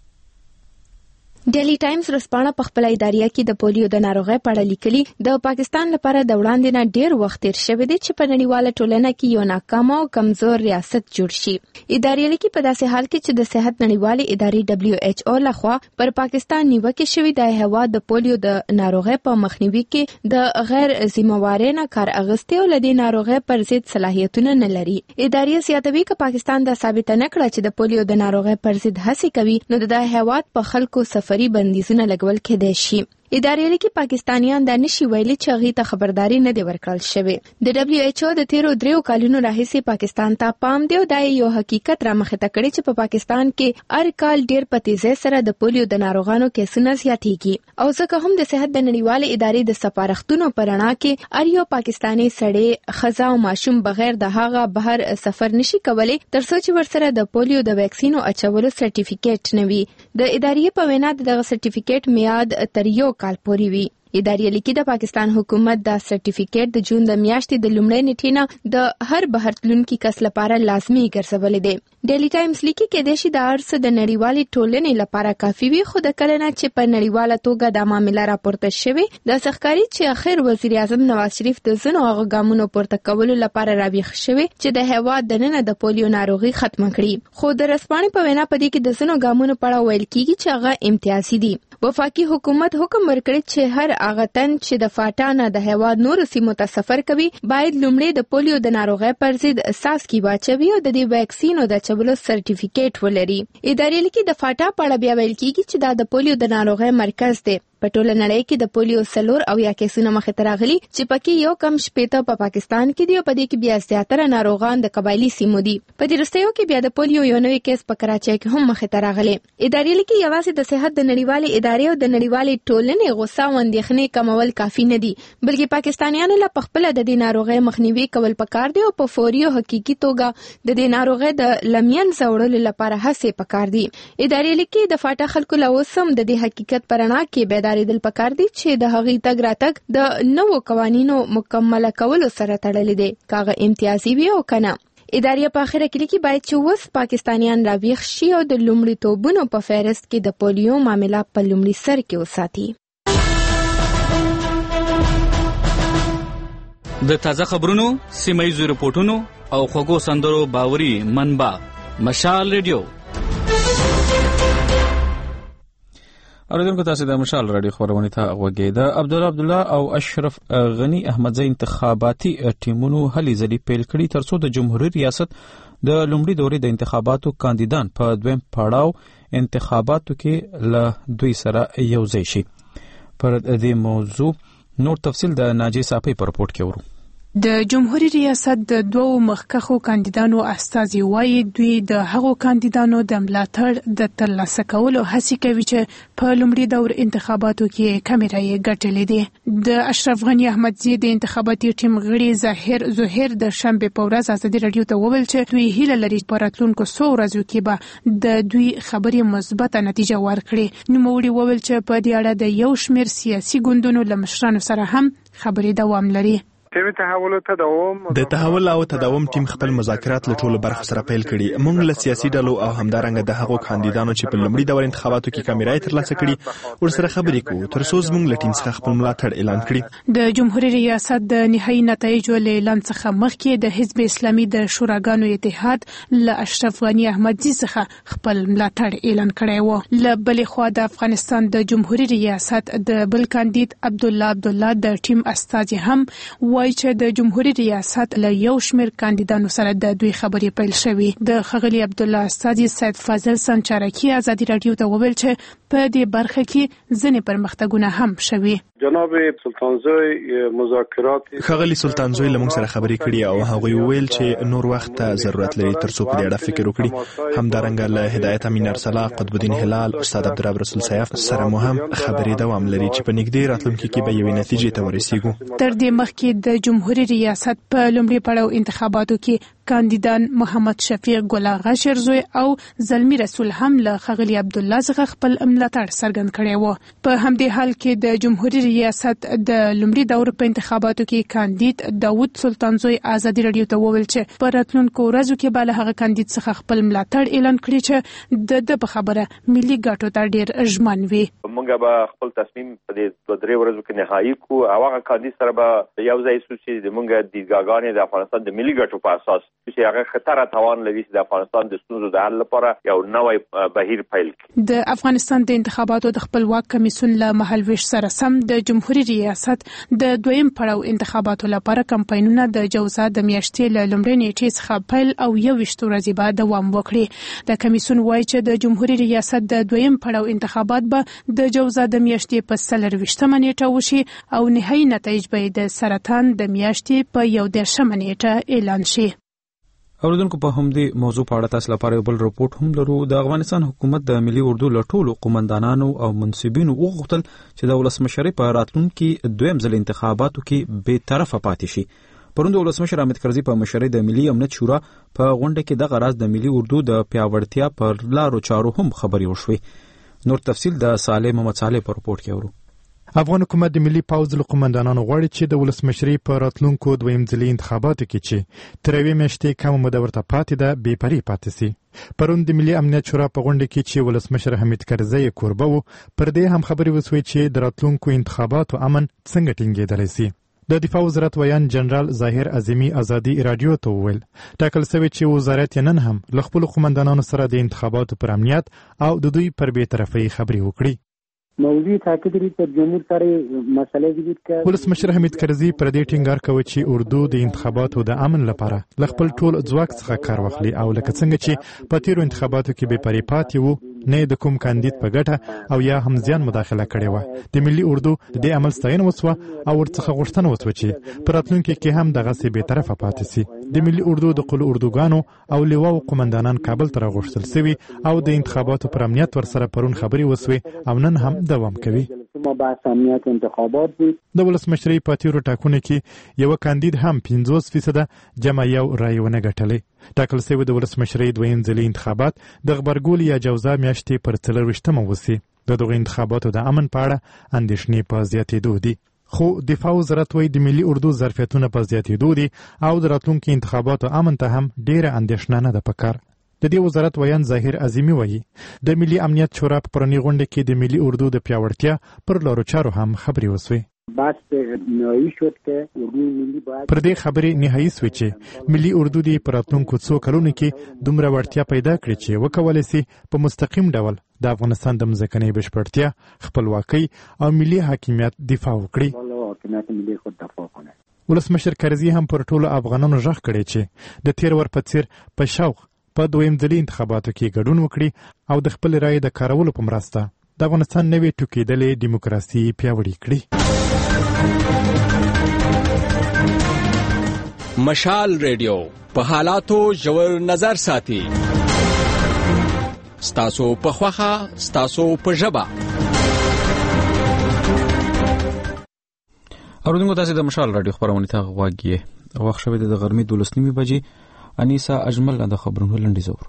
ډیلی ټایمز ورځپاڼه په خپل اداریه کې د پولیو د ناروغۍ په اړه لیکلي د پاکستان لپاره د وړاندې نه ډیر وخت تیر شوی دی چې په نړیواله ټولنه کې یو ناکام او کمزور ریاست جوړ شي. اداریه لیکي په داسې حال کې چې د صحت نړیوالې ادارې WHO لخوا پر پاکستان نیوکه شوې د هیواد د پولیو د ناروغۍ په مخنیوي کې د غیر ذمہوارۍ نه کار اخیستي او لدی ناروغۍ پر ضد صلاحیتونه نه لري. اداریه زیاتوي چې پاکستان دا ثابت نه کړ چې د پولیو د ناروغۍ پر ضد هڅې کوي، نو د هیواد په خلکو سفري بندیزونه لګول کېدای شي. ادارې لکه پاکستانیان دا نشي ویلي چې هغه ته خبرداري نه دی ورکړل شوی. د WHO د 13 کالونو راهیسې پاکستان ته پام دی او دا یو حقیقت را مخه ته کړی چې په پاکستان کې هر کال ډیر په تیزی سره د پولیو د ناروغانو کیسونه زیاتېږي او ځکه هم د صحت د نړیوالې ادارې د سپارښتنو پر رڼا کې هر یو پاکستاني سړی، ښځه او ماشوم بغیر د هغه بهر سفر نشي کولی ترڅو چې ورسره د پولیو د ویکسینو اچولو سرټیفیکیټ نه وي. د ادارې په وینا دغه سرټیفیکیټ میعاد تر یو کال پورې وي. ادارې لیکي د پاکستان حکومت دا سرټیفیکیټ د جون د میاشتې د لومړۍ نیټې نه د هر بهر تلونکي کس لپاره لازمي ګرځولې دی. ډیلی ټایمز لیکي کېدای شي دا ارڅ د نړیوالې ټولنې لپاره کافي وي، خو د کله نه چې په نړیواله توګه دا معامله راپورته شوې د سخکاري چې اخر وزیر اعظم نواز شریف د ځینو هغه ګامونو پورته کولو لپاره راویښ شوی چې د هیواد دننه د پولیو ناروغي ختم کړي. خو د رسپانې په وینا په دې کې د ځینو ګامونو په اړه ویل کیږي چې هغه امتیازي دي. وفاقي حکومت حکم ورکړی چې هر هغه تن چې د فاټانه د هیواد نور سیمو ته سفر کوي باید لومړی د پولیو د ناروغۍ پر ضد اساس کې واچوي او د دې ویکسینو د چولو سرټیفیکیټ ولري. ادارې لیکي د فاټا په اړه بیا ویل کیږي چې دا د پولیو د ناروغۍ مرکز دی. په ټوله نړۍ کې د پولیو 4 او یا کیسونه مخې ته راغلي چې پکې یو کم 80 په پاکستان کې دی او په دې کې بیا زیاتره ناروغان د قبایلی سیمو دي. په دې وروستیو کې بیا د پولیو یو نوې کیس په کراچۍ کې هم مخې ته راغلی. ادارې لیکي یوازې د صحت د نړیوالې ادارې او د نړیوالې ټولنې غوسه او اندېښنې کمول کافي نه دي، بلکې پاکستانیانو له خپل د دې ناروغۍ مخنیوي کول پکار دي او په فوري او حقيقي توګه د دې ناروغۍ د لمین زوړلو لپاره هڅې پکار دي. ادارې لیکي د فاټا خلکو له اوسم د دې حقیقت پرنا کې بیداریدل پکار دي چې د هغې تګ راتګ د نوو قوانینو مکمله کولو سره تړلی دی، کاغه امتیازي وي او کنه. ادارې په اخره کې لیکي باید چې اوس پاکستانیان راویښ شي او د لومړیتوبونو په فهرست کې د پولیو معامله په لومړي سر کې وساتي. د تازه خبرونو، سیمه‌ییزو رپورټونو او خوږو سندرو باوري منبع مشال ریډیو. اوریدونکو تاسو د مشال رادیو خبرونه ته وګورئ. د عبدالله او اشرف غنی احمدزی انتخاباتي ټیمونو هلي ځلې پیل کړي ترڅو د جمهوریت ریاست د لومړي دورې د انتخاباتو کاندیدان په دویم پړاو انتخاباتو کې له دوی سره یوځای شي. پر دې موضوع نور تفصیل د ناجی صافی په رپورت کې ورو. د جمهوریت ریاست د دوو مخکښو کاندیدانو استازي وایي دوی د هغو کاندیدانو د ملاتړ د ترلاسه کولو هڅه کوي چې په لومړي دور انتخاباتو کې کمې رایې ګټلې دي. د اشرف غنی احمدزی د انتخاباتي ټیم غړي ظاهر زهیر د شنبه په ورځ ازادي رادیو ته وویل چې دوی هیله لري په راتلونکو 100 ورځو کې به د دوی خبرې مثبته نتیجه ورکړي. نوموړي وویل چې په دې اړه د یو شمېر سیاسي ګوندونو له مشرانو سره هم خبرې دوام لري. د تحول او تداوم ټیم خپل مذاکرات له ټولو برخو سره پیل کړي. موږ له سیاسي ډلو او همدارنګه د هغو کاندیدانو چې په لومړي دور انتخاباتو کې کمې رایې ترلاسه کړي ورسره خبرې کوو ترڅو زموږ له ټیم څخه خپل ملاتړ اعلان کړي. د جمهوریت ریاست د نهایي نتایجو له اعلان څخه مخکې د حزب اسلامي د شوراګانو اتحاد له اشرف غنی احمدزی څخه خپل ملاتړ اعلان کړی و. له بلې خوا د افغانستان د جمهوریت ریاست د بل کاندید عبدالله د ټیم استازي هم وایي چې د جمهوریت ریاست له یو شمېر کاندیدانو سره د دوی خبرې پیل شوې. د ښاغلي عبدالله استازي سید فاضل سنچارکي ازادي رادیو ته وویل چې په دې برخه کې ځینې پرمختګونه هم شوي. جناب سلطانزوی مذاکرات ښاغلي سلطانزوی له موږ سره خبرې کړي او هغوی وویل چې نور وخت ته ضرورت لري ترڅو په دې اړه فکر وکړي. همدارنګه له هدایت امین ارسلا، قطب الدین هلال، استاد عبدالرب رسول سیاف سره مو هم خبرې دوام لري چې په نږدې راتلونکي کې به یوې نتیجې ته ورسیږو. تر دې مخکې د جمهوریت ریاست په لومړي پړاو انتخاباتو کې کاندیدان محمد شفیق ګل آغا شیرزوی او زلمی رسول هم له ښاغلي عبدالله څخه خپل ملاتړ څرګند کړی و. په همدې حال کې د جمهوریت ریاست د لومړي دور په انتخاباتو کې کاندید داوود سلطانزوی ازادي رادیو ته وویل چې په راتلونکو ورځو کې به له هغه کاندید څخه خپل ملاتړ اعلان کړي چې د په خبره ملي ګټو ته ډېر ژمن وي. موږ به خپل تصمیم په دې 2-3 ورځو کې نهایی کو او هغه کاندید سره به یو ځای شو چې موږ د دیدګاګانې د افغانستان د ملي ګټو په اساس چې هغه خطر توان لري چې د افغانستان د ستونزو د حل لپاره یو نوې بهیر پیل کړي. د افغانستان د انتخاباتو د خپلواک کمیسیون له مهالویش سره سم د جمهوریت ریاست د دویم پړاو انتخاباتو لپاره کمپاینونه د جوزا د میاشتې له لومړۍ نیټې څخه پیل او 21 ورځې بعد دوام وکړي. د کمیسیون وایي چې د جمهوریت ریاست د دویم پړاو انتخابات به د جوزا د میاشتې په 24 نیټه وشي او نهایي نتایج به د سرطان د میاشتې په 11 نیټه اعلان شي. اوریدونکو په همدې موضوع په اړه تاسو لپاره یو بل رپورت هم لرو. د افغانستان حکومت د ملي اردو له ټولو قومندانانو او منصبینو وغوښتل چې د ولسمشرۍ په راتلونکي دویم ځل انتخاباتو کې بې طرفه پاتې شي. پرون د ولسمشر حامد کرزي په مشرۍ د ملي امنیت شورا په غونډه کې دغه راز د ملي اردو د پیاوړتیا پر لارو چارو هم خبرې وشوې. نور تفصیل د صالح محمد صالح په رپورت کې ورو. افغان حکومت د ملي پوځ له قومندانانو غواړي چې د ولسمشرۍ په راتلونکو دویم ځلي انتخاباتو کې چې تر یوې میاشتې کم موده ورته پاتې ده بې پرې پاتې سي. پرون د ملي امنیت شورا په غونډه کې چې ولسمشر حامد کرزي کوربه و پر دې هم خبرې وسوې چې د راتلونکو انتخاباتو امن څنګه ټینګېدلی سي. د دفاع وزارت ویان جنرال ظاهر اعظمي ازادي رادیو ته وویل ټاکل شوی چې وزارت نن هم له خپلو قومندانانو سره د انتخاباتو پر امنیت او د دوی پر بې طرفۍ خبرې وکړي. موضوع تاکید لري پر جمهور سره مسئله ذکر کړه. ولسمشر حامد کرزي پر دې ټینګار کوي چې اردو د انتخاباتو د امن لپاره ل خپل ټول ځواک څخه کار واخلي او لکه څنګه چې په تیرو انتخاباتو کې بې پرې پاتې وو نه د کوم کاندید په ګټه او یا هم ځان مداخله کړې و. د ملي اردو د عمل ستاینه وسوه او ورڅخه غوښتنه وسوه چې پر راتلونکي کې هم دغه سي بې طرفه پاتې سي. د ملي اردو د قلو اردوګانو او لیواو قومندانان کابل ته راغوښتل شوي او د انتخاباتو پر امنیت ورسره پرون خبرې وسوې او نن هم دوام کوي. د ولسمشرۍ په تیرو ټاکنو کې یو کاندید هم 50% جمع یو رای ونه ګټلې. ټاکل شوی د ولسمشرۍ دویم ځلي انتخابات د غبرګول یا جوزا میاشتې پر 24 وسي. د دغه انتخاباتو د امن په اړه اندېښنې په زیاتېدو دي. خو دفاع وزارت وایي د ملي اردو ظرفیتونه په زیاتېدو دي او د راتلونکي انتخاباتو امن ته هم ډېره اندېښنه نه ده پکار. د دې وزارت ویان ظاهر اعظمي وایي د ملي امنیت شورا په پرونی غونډه کې د ملي اردو د پیاوړتیا پر لارو چارو هم خبرې وسوې. پر دې خبرې نهایي سوې چې ملي اردو د راتلونکو څو کلونو کې دومره وړتیا پیدا کړي چې وکولای شي په مستقیم ډول د افغانستان د مځکنۍ بشپړتیا، خپلواکۍ او ملي حاکمیت دفاع وکړي. ولسمشر کرزي هم پر ټولو افغانانو غږ کړی چې د تیر ور په څیر په شوق په دویم ځلي انتخاباتو کې ګډون وکړي او د خپل رایې د کارولو په مرسته د افغانستان نوې ټوکېدلې دیموکراسي پیاوړې کړي. مشال ریډیو په حالاتو ژور نظر ساتي. ستاسو په خوخه، ستاسو په ژبه. اوردونکو تاسو د مشال رادیو خبرونه ته غواړئ. وخت شوه د غرمې 12:30 بجې. انیسا اجمل د خبرونو لنډیز اور.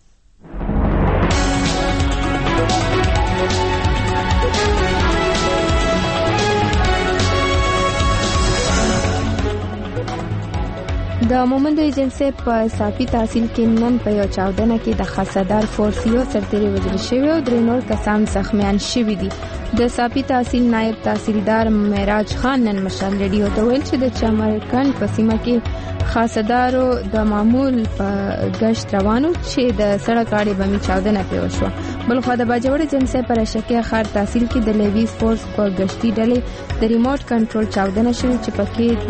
د مومند ایجنسی په صافي تحصیل کې نن په یو چاودنه کې د خاصدار فورسیو سرتیري وژل شوی او درې نور کسان زخمیان شوي دي. د صافي تحصیل نائب تحصیلدار معراج خان نن مشال ریډیو ته ویل چې د چمرکند په سیمه کې خاصدارو د معمول په گشت روانو چې د سړک غاړې بمي چاودنه پرې وشوه. بلخوا د باجوړ ایجنسی پر شکیه خار تحصیل کې د لیویز فورس په گشتي ډلې د ریموټ کنټرول چاودنه شوې چې پکې د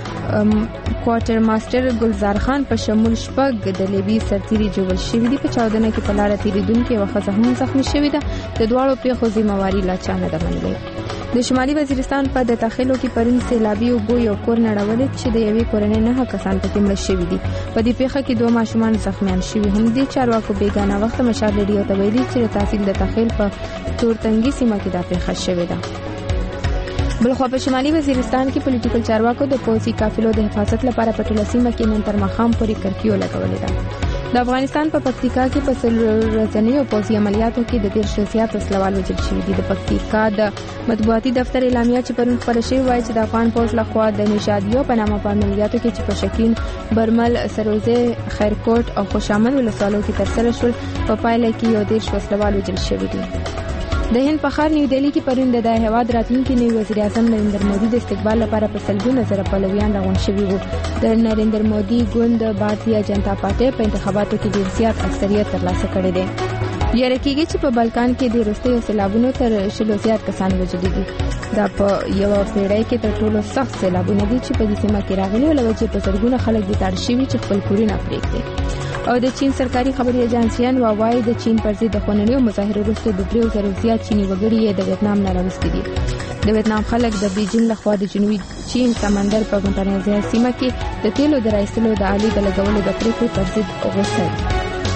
کوارټر ماستر ګلزار خان په شمول شپږ د لیویز سرتیري جوړ شوي دي. په چاودنه کې په لاره تیریدونکو یو ښځه هم زخمي شوې ده. د دواړو پیښو ذمہواري لا چا نه ده منلې. د شمالي وزیرستان په د تخیلو کې پرون سیلابي اوبو یو کور نړولې چې د یوې کورنۍ 9 کسان پکې مړه شوي دي. په دې پیښه کې 2 ماشومان زخمیان شوي هم دي. چارواکو بیگانه وخت مشال ریډیو ته ویلي چې د تحصیل د تخیل په تورتنګي سیمه کې دا پیښه شوې ده. بلخوا په شمالي وزیرستان کې پولیټیکل چارواکو د پوځي قافلو د حفاظت لپاره په ټوله سیمه کې نن تر ماښام پورې کرفیو لګولې ده. د افغانستان په پکتیکا کې په ورځنیو پوځي عملیاتو کې د 13 زیات وسلوال وژل شوي دي. د پکتیکا د مطبوعاتي دفتر اعلامیه چې پرون خپره شوې وایي چې د افغان پوځ لخوا د نشادیو په نامه په عملیاتو کې چې په شکین، برمل، سروزه، خیرکوټ او خوشامند ولسوالو کې ترسره شول په پایله کې 13 وسلوال وژل شوي دي. د هند په ښار نیو دهلی کې پرون د هیواد راتلونکي نوي وزیر اعظم نریندر مودي د استقبال لپاره په سلګونه زره پلویان راغونډ شوي وو. د نریندر مودي ګوند بھارتیه جنتا پارټي په انتخاباتو کې ډېر زیات اکثریت ترلاسه کړی دی. یاره کېږي چې په بلکان کې د روسي سیلابونو تر 100 زیات کسان وژل دي. دا په یو پیړۍ کې تر ټولو سخت سیلابونه دي چې په دې سیمه کې راغلي او لوجه په زرګونه خلک دي تړل شوي چې خپل کورونه پرېږدي. او د چین سرکاري خبري ایجنسیان وايي د چین پر ضد د خونړیو مظاهرو وروسته د 3000 زیات چینی وګړي د ویتنام نه راوستي دي. د ویتنام خلک د بیجینګ لخوا د جنوبي چین سمندر په متنازعه سیمه کې د تیلو د رایستلو د عالی د لګولو د پریکړې پر ضد غوسه دي.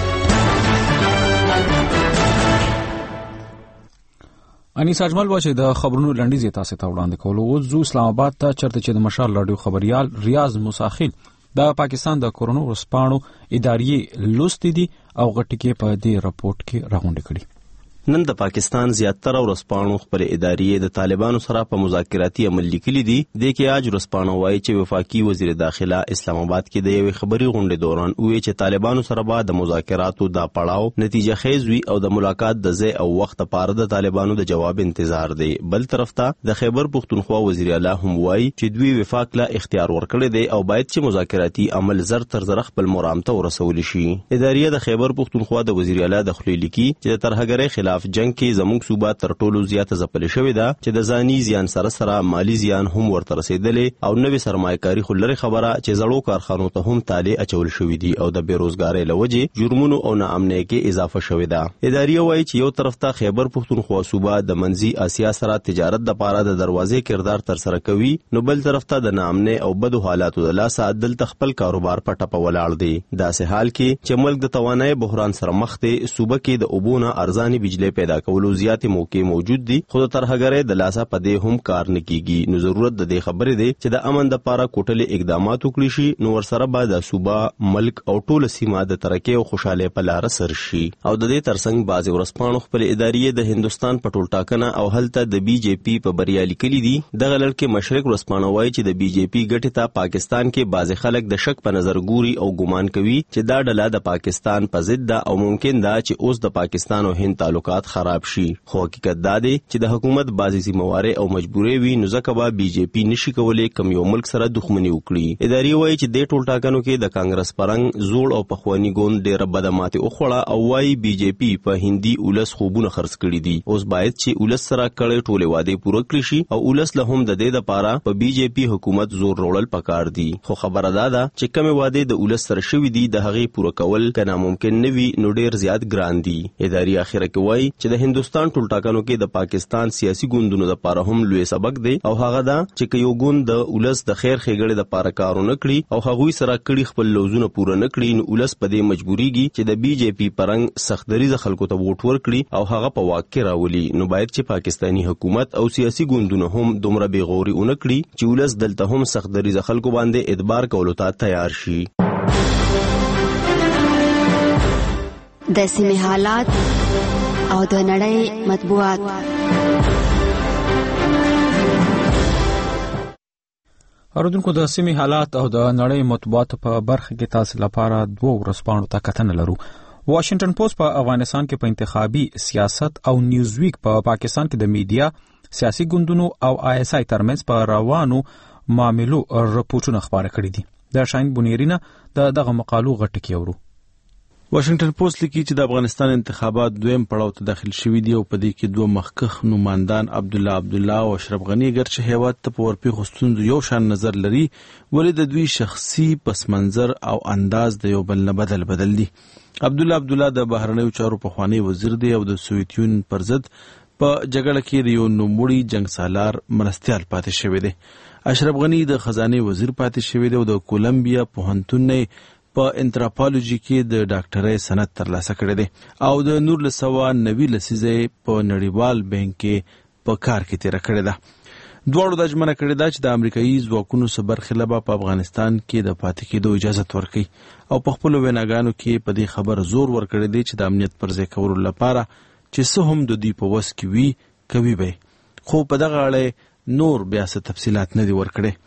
انیس اجمل واچې د خبرونو لنډیز تاسو ته وړاندې کولو. او زو اسلام آباد ته چرته چې د مشال رادیو خبريال ریاض موساخیل د پاکستان د کورونو ورسپانو ادارې لوستې دي او غټکه په دې راپورټ کې راغونډه کړي. نن د پاکستان زیاتره ورسپانو خپل ادارې د طالبانو سره په مذاکراتي عمل لیکلي دي. د کې اج ورسپانو وایي چې وفاقي وزیر داخله اسلام آباد کې د یوې خبري غونډې دوران وی چې طالبانو سره به د مذاکراتو د پړاو نتیجه خیز وي او د ملاقات د ځای او وخت لپاره د طالبانو د جواب انتظار دی. بل طرف ته د خیبر پختونخوا وزیر اعلی هم وایي چې دوی وفاق له اختیار ورکړي دی او باید چې مذاکراتي عمل زر تر زر خپل مرام ته ورسول شي. ادارې د خیبر پختونخوا د وزیر اعلی د خپل لیکي چې د ترهګرۍ خلاف جنگ کې زموږ صوبه تر ټولو زیاته ځپلې شوې ده چې د ځاني زیان سره مالی زیان هم ورته رسیدلې او نوې سرمایه‌کاري خو لري خبره چې زړو کارخانو ته هم تاله اچول شوې دي او د بیروزګارۍ لوجې جرمونو او ناامنۍ کې اضافه شوې ده. ادارې وایي چې یو طرف ته خیبر پختونخوا صوبه د منځي اسیا سره تجارت د پاره د دروازې کردار تر سره کوي، نو بل طرف ته د ناامنۍ او بدو حالاتو د لاسه عدل تخپل کاروبار په ټپه ولاړ دی. داسې حال کې چې ملک د توانای بحران سره مخ دی، صوبه کې د اوبونه ارزاني بجلی پیدا کولو زیاتې موقع موجود دي، خو د ترهګرۍ د لاسه پدې هم کار نه کیږي. نو ضرورت د دې خبرې دی چې د امن د پاره کوټلې اقدامات وکړي شي، نو ورسره به د صوبه ملک او ټول سیمه د ترقۍ او خوشاله په لار سر شي. او د دې ترڅنګ بعض ورسپانو خپل ادارې د هندستان په ټول ټاکنه او هلته د بي جے پی په بریالي کلی دي. د غلل کې مشرق ورسپانو وایي چې د بي جے پی ګټه ته پاکستان کې بعض خلک د شک په نظر ګوري او ګمان کوي چې دا ډله د پاکستان په ضد ده او ممکن ده چې اوس د پاکستان او هند تعلقات تعلقات خراب شي. خو حقیقت دا دی چې د حکومت بعضی ذمہواري او مجبوري وي نو ځکه به بي جے پی نشي کولای کوم یو ملک سره دښمني وکړي. ادارې وایي چې د ټول ټاکنو کې د کانګرس پرنګ زوړ او پخوانی ګوند ډېر بدماتي وخوړه او وايي بي جے پی په هندي اولس خوبونه خرڅ کړي دي. اوس باید چې اولس سره کړي ټوله وعده پوره کړي شي او اولس له هم د دې لپاره په بي جے پی حکومت زور وروړل پکار دي. خو خبره ده چې کومه وعده د اولس سره شوې دي د هغې پوره کول کنه ممکن نه وي نو ډېر زیات ګران دي. ادارې اخره کې وایي چې د هندستان ټول ټاکنو کې د پاکستان سیاسي ګوندونو لپاره هم لوی سبق دی او هغه دا چې یو ګوند د اولس د خیر ښېګړې لپاره کارونه کړي او هغوی سره کړي خپل لوزونه پوره نه کړي نو اولس په دې مجبوریږي چې د بي جے پی پرنګ سختدریزه خلکو ته ووټ ورکړي او هغه په واک کې راولي. نو باید چې پاکستانی حکومت او سیاسي ګوندونه هم دومره بېغوري ونه کړي چې اولس دلته هم سختدریزه خلکو باندې ادبار کولو ته تیار شي. د سیمې حالات او د نړۍ مطبوعات. اوردونکو د سیمې حالات او د نړۍ مطبوعات په برخه کې تاسو لپاره دوه ورځپاڼو ته کتنه لرو. واشنگټن پوسټ په افغانستان کې په انتخابي سیاست او نیوز ویک په پاکستان کې د میډیا سیاسي ګوندونو او آی اس آی ترمنځ په روانو معاملو رپورټونه خبره کړي دي. د شاین بونیرینه دغه مقالو غټکی اورو. واشنگټن پوسټ لیکي چې د افغانستان انتخابات دویم پړاو ته داخل شوي دي او په دې کې دوه مخکښ نوماندان عبدالله او اشرف غنی ګرچې هیواد ته په ورپېښو ستونزو یو شان نظر لري ولې د دوی شخصي پس منظر او انداز د یو بل نه بدل دي. عبدالله د بهرنیو چارو پخوانی وزیر دی او د سوویت یونین پر ضد په جګړه کې د یو نوموړي جنګ سالار مرستیال پاتې شوی دی. اشرف غنی د خزانه وزیر پاتې شوی دی او د کولمبیا پوهنتون نه په انتراپالوجي کې د ډاکټرۍ سند ترلاسه کړی دی او د 1990 لسیزې په نړیوال بانک کې په کار کې تیر کړی دی. دواړو د ژمنه کړی دا چې د امریکایي ځواکونو سره برخلاف په افغانستان کې د پاتې کېدو اجازه ورکړي او په خپل ویناګانو کې په دې خبر زور ورکړی دی چې د امنیت پر ځای کولو لپاره چې څه هم د دې په وس کې وي کوي به. خو په دغه اړه نور بیا څه تفصيلات نه دي ورکړي.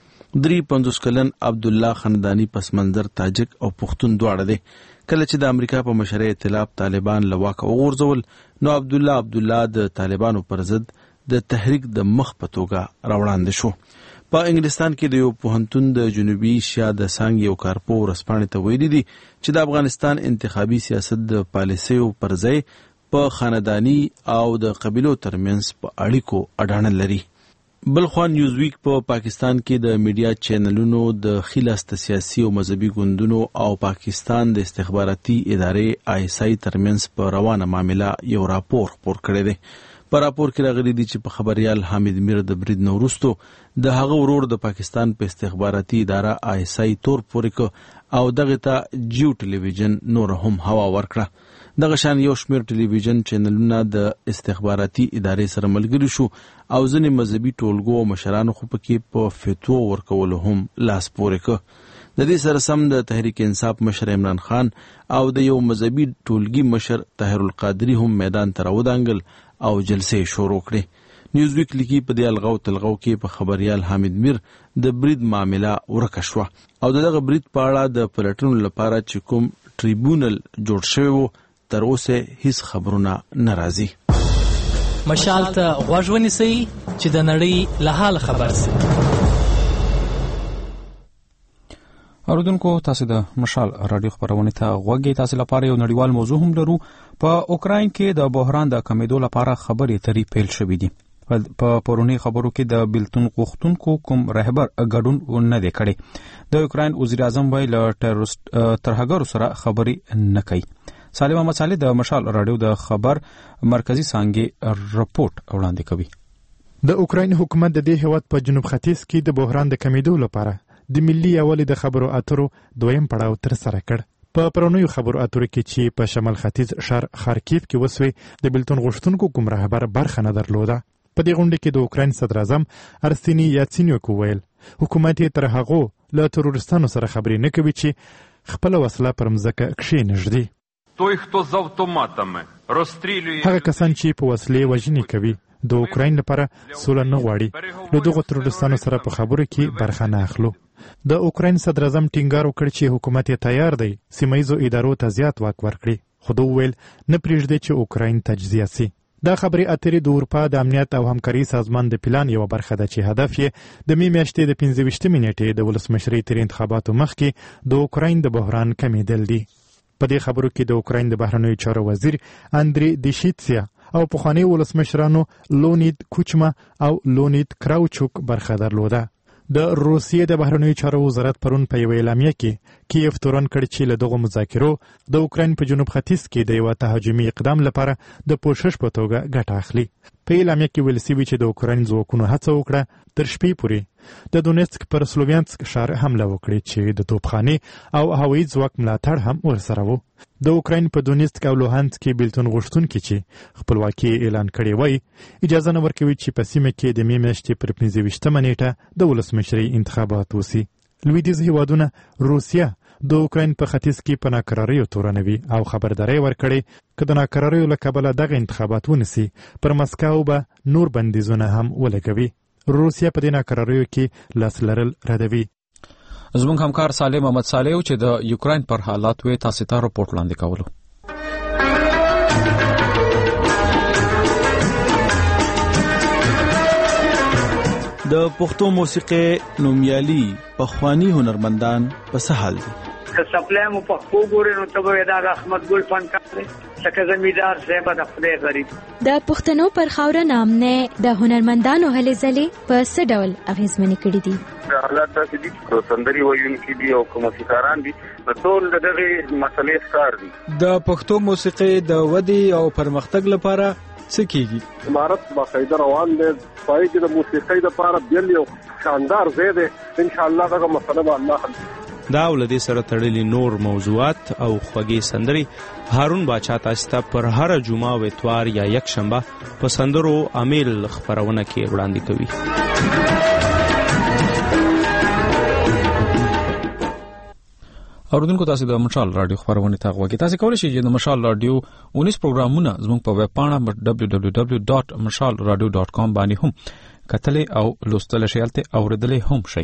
53 کلن عبدالله خاندانی پس منظر تاجک او پښتون دواړه دي. کله چې د امریکا په مشرۍ ائتلاف طالبان له واکه وغورځول نو عبدالله د طالبانو پر ضد د تحریک د مخ په توګه راوړاندې شو. په انګلستان کې د یو پوهنتون د جنوبي ایشیا د سانګ یو کارپو ورځپاڼې ته ویلي دي چې د افغانستان انتخابي سیاست د پالیسیو پر ځای په خاندانی او د قبیلو ترمنځ په اړیکو اډانه لري. بلخوا نیوز ویک په پاکستان کې د میډیا چینلونو د خلاص سیاسي او مذهبي ګوندونو او پاکستان د استخباراتي ادارې آی اس آی ترمنځ په روانه معامله یو راپور خپور کړی دی. په راپور کې راغلي دي چې په خبريال حامد میر د برید نورستو د هغه ورور د پاکستان په استخباراتي اداره آی اس آی تور پورې او دغه ته جیو ټلویزیون نور هم هوا ورکړه. دغه شان یو شمېر ټلویزیون چینلونه د استخباراتي ادارې سره ملګري شو او ځینې مذهبي ټولګو او مشرانو خو پکې په فتوا ورکولو هم لاس پورې کړ. د دې سره سم د تحریک انصاف مشر عمران خان او د یو مذهبي ټولګي مشر طاهر القادری هم میدان ته راودانګل او جلسې شروع کړې. نیوز ویک لیکي په دې الغو تلغو کې په خبريال حامد میر د برید معامله ورکه شو او دغه برید په اړه د پلټنو لپاره چې کوم ټریبونل جوړ شوی وو تر اوسه هیڅ خبرونه ناراضي. مشال ته غوږ ونیسئ چې د نړۍ له حال خبر شئ. اوردونکو تاسو د مشال رادیو خبرونه ته غوږی. تاسو لپاره یو نړیوال موضوع هم لرو. په اوکراین کې د بحران د کمیدو لپاره خبرې ترې پیل شوې دي. په پرونی خبرو کې د بلتون غوښتونکو کوم رهبر ګډون نه دی کړی. د اوکراین وزیر اعظم ویل ټیرورست ترهګرو سره خبرې نه کوي. سالم احمد صالح د مشال رادیو د خبر مرکزی څانګې رپورټ وړاندې کوي. د اوکراین حکومت د دې هیواد په جنوب ختیځ کې د بحران د کمیدو لپاره د ملي یوالي د خبرو اترو دویم پړاو تر سره کړ. په پرونیو خبرو اترو کې چې په شمال ختیځ شهر خارکیف کې وسوي د بلتون غوښتونکو کوم رهبر برخه نه درلوده. په دې غونډه کې د اوکراین صدر اعظم ارسینی یاتسینیوک ویل حکومت یې تر هغه له ترورستانو سره خبرې نه کوي چې خپل وسله پر مځکه کښېنږدي. هغه کسان چې په وسلې وژنې کوي د اوکراین لپاره سوله نه غواړي. له دغو ترورستانو سره په خبرو کې برخه نه اخلو. د اوکراین صدر اعظم ټینګار وکړ چې حکومت یې تیار دی سیمایزو ادارو ته زیات واک ورکړي، خو دوی ویل نه پرېږدي چې اوکراین تجزیه سي. دا خبرې اترې د اروپا د امنیت او همکاري سازمان د پلان یوه برخه ده چې هدف یې د مې میاشتې د 15 نیټې د ولسمشرۍ تر انتخاباتو مخکې د اوکراین د بحران کمیدل دي. په دې خبرو کې د اوکراین د بهرنیو چارو وزیر اندری دیشیتسیا او پخوانی ولسمشرانو لونید کوچما او لونید کراوچوک برخه درلوده. د روسیې د بهرنیو چارو وزارت پرون په یوه اعلامیه کې کیف تورن کړ چې له دغو مذاکرو د اوکراین په جنوب ختیځ کې د یوه تهاجمي اقدام لپاره د پوښښ په توګه ګټه اخلي. په اعلامیه کې ویل شوي چې د اوکراین ځواکونو هڅه وکړه تر شپې پورې د دونیتسک پر سلوویانسک ښار حمله وکړي چې د توپخانې او هوایي ځواک ملاتړ هم ورسره و. د اوکراین په دونیتسک او لوهانسک کې بیلتون غوښتونکي چې خپلواکي اعلان کړې وای اجازه نه ورکوي چې په سیمه کې د مې میاشتې پر 15 نیټه د ولسمشرۍ انتخابات وسي. لویدیځ هیوادونه روسیه د اوکراین په ختیځ کې په ناکراریو تورنوي او خبرداری ورکړي که د ناکراریو له کبله دغه انتخابات ونسي پر مسکو به نور بندیزونه هم ولګوي. روسیه په دې ناکراریو کې لاس لرل ردوي. زموږ همکار سالم محمد صالح چې د یوکراین پر حالات وې تاسو ته راپورټ وړاندې کولو. د پښتو موسیقي نومیالي پخوانی هنرمندان په څه حال دي؟ که سپلای مو پښتو ګورې نو ته به دا احمد ګل فنکار دی څنګه زمیدار صاحب د خدای غریب. د پښتنو پر خاوره نامنه د هنرمندانو هلې ځلې په څه ډول اغیزمنې کړي دي؟ حالات داسې دي چې سندري ویونکي دي او موسیقاران دي ټول دغه مسلې ښکار دي. د پښتو موسیقي د ودې او پرمختګ لپاره څه کیږي؟ امارت باقاعده روان دی پای کې د موسیقۍ لپاره بیل یو شاندار ځای دی. ان شاء الله دغه مسله به الله حل دا ولدي سره تړلي نور موضوعات او خوږې سندري هارون باچا تاسو ته پر هر جمعه او اتوار یا یک شنبه په سندرو امیل خبرونه کې وړاندې کوي. اوردونکو تاسو د مشال رادیو خبرونه ته غوږی تاسو کولی شئ چې د مشال رادیو 19 پروګرامونه زموږ په ویب پاڼه www.mashalradio.com باندې هم کتلې او لوستل شئ او اوریدلې هم شئ.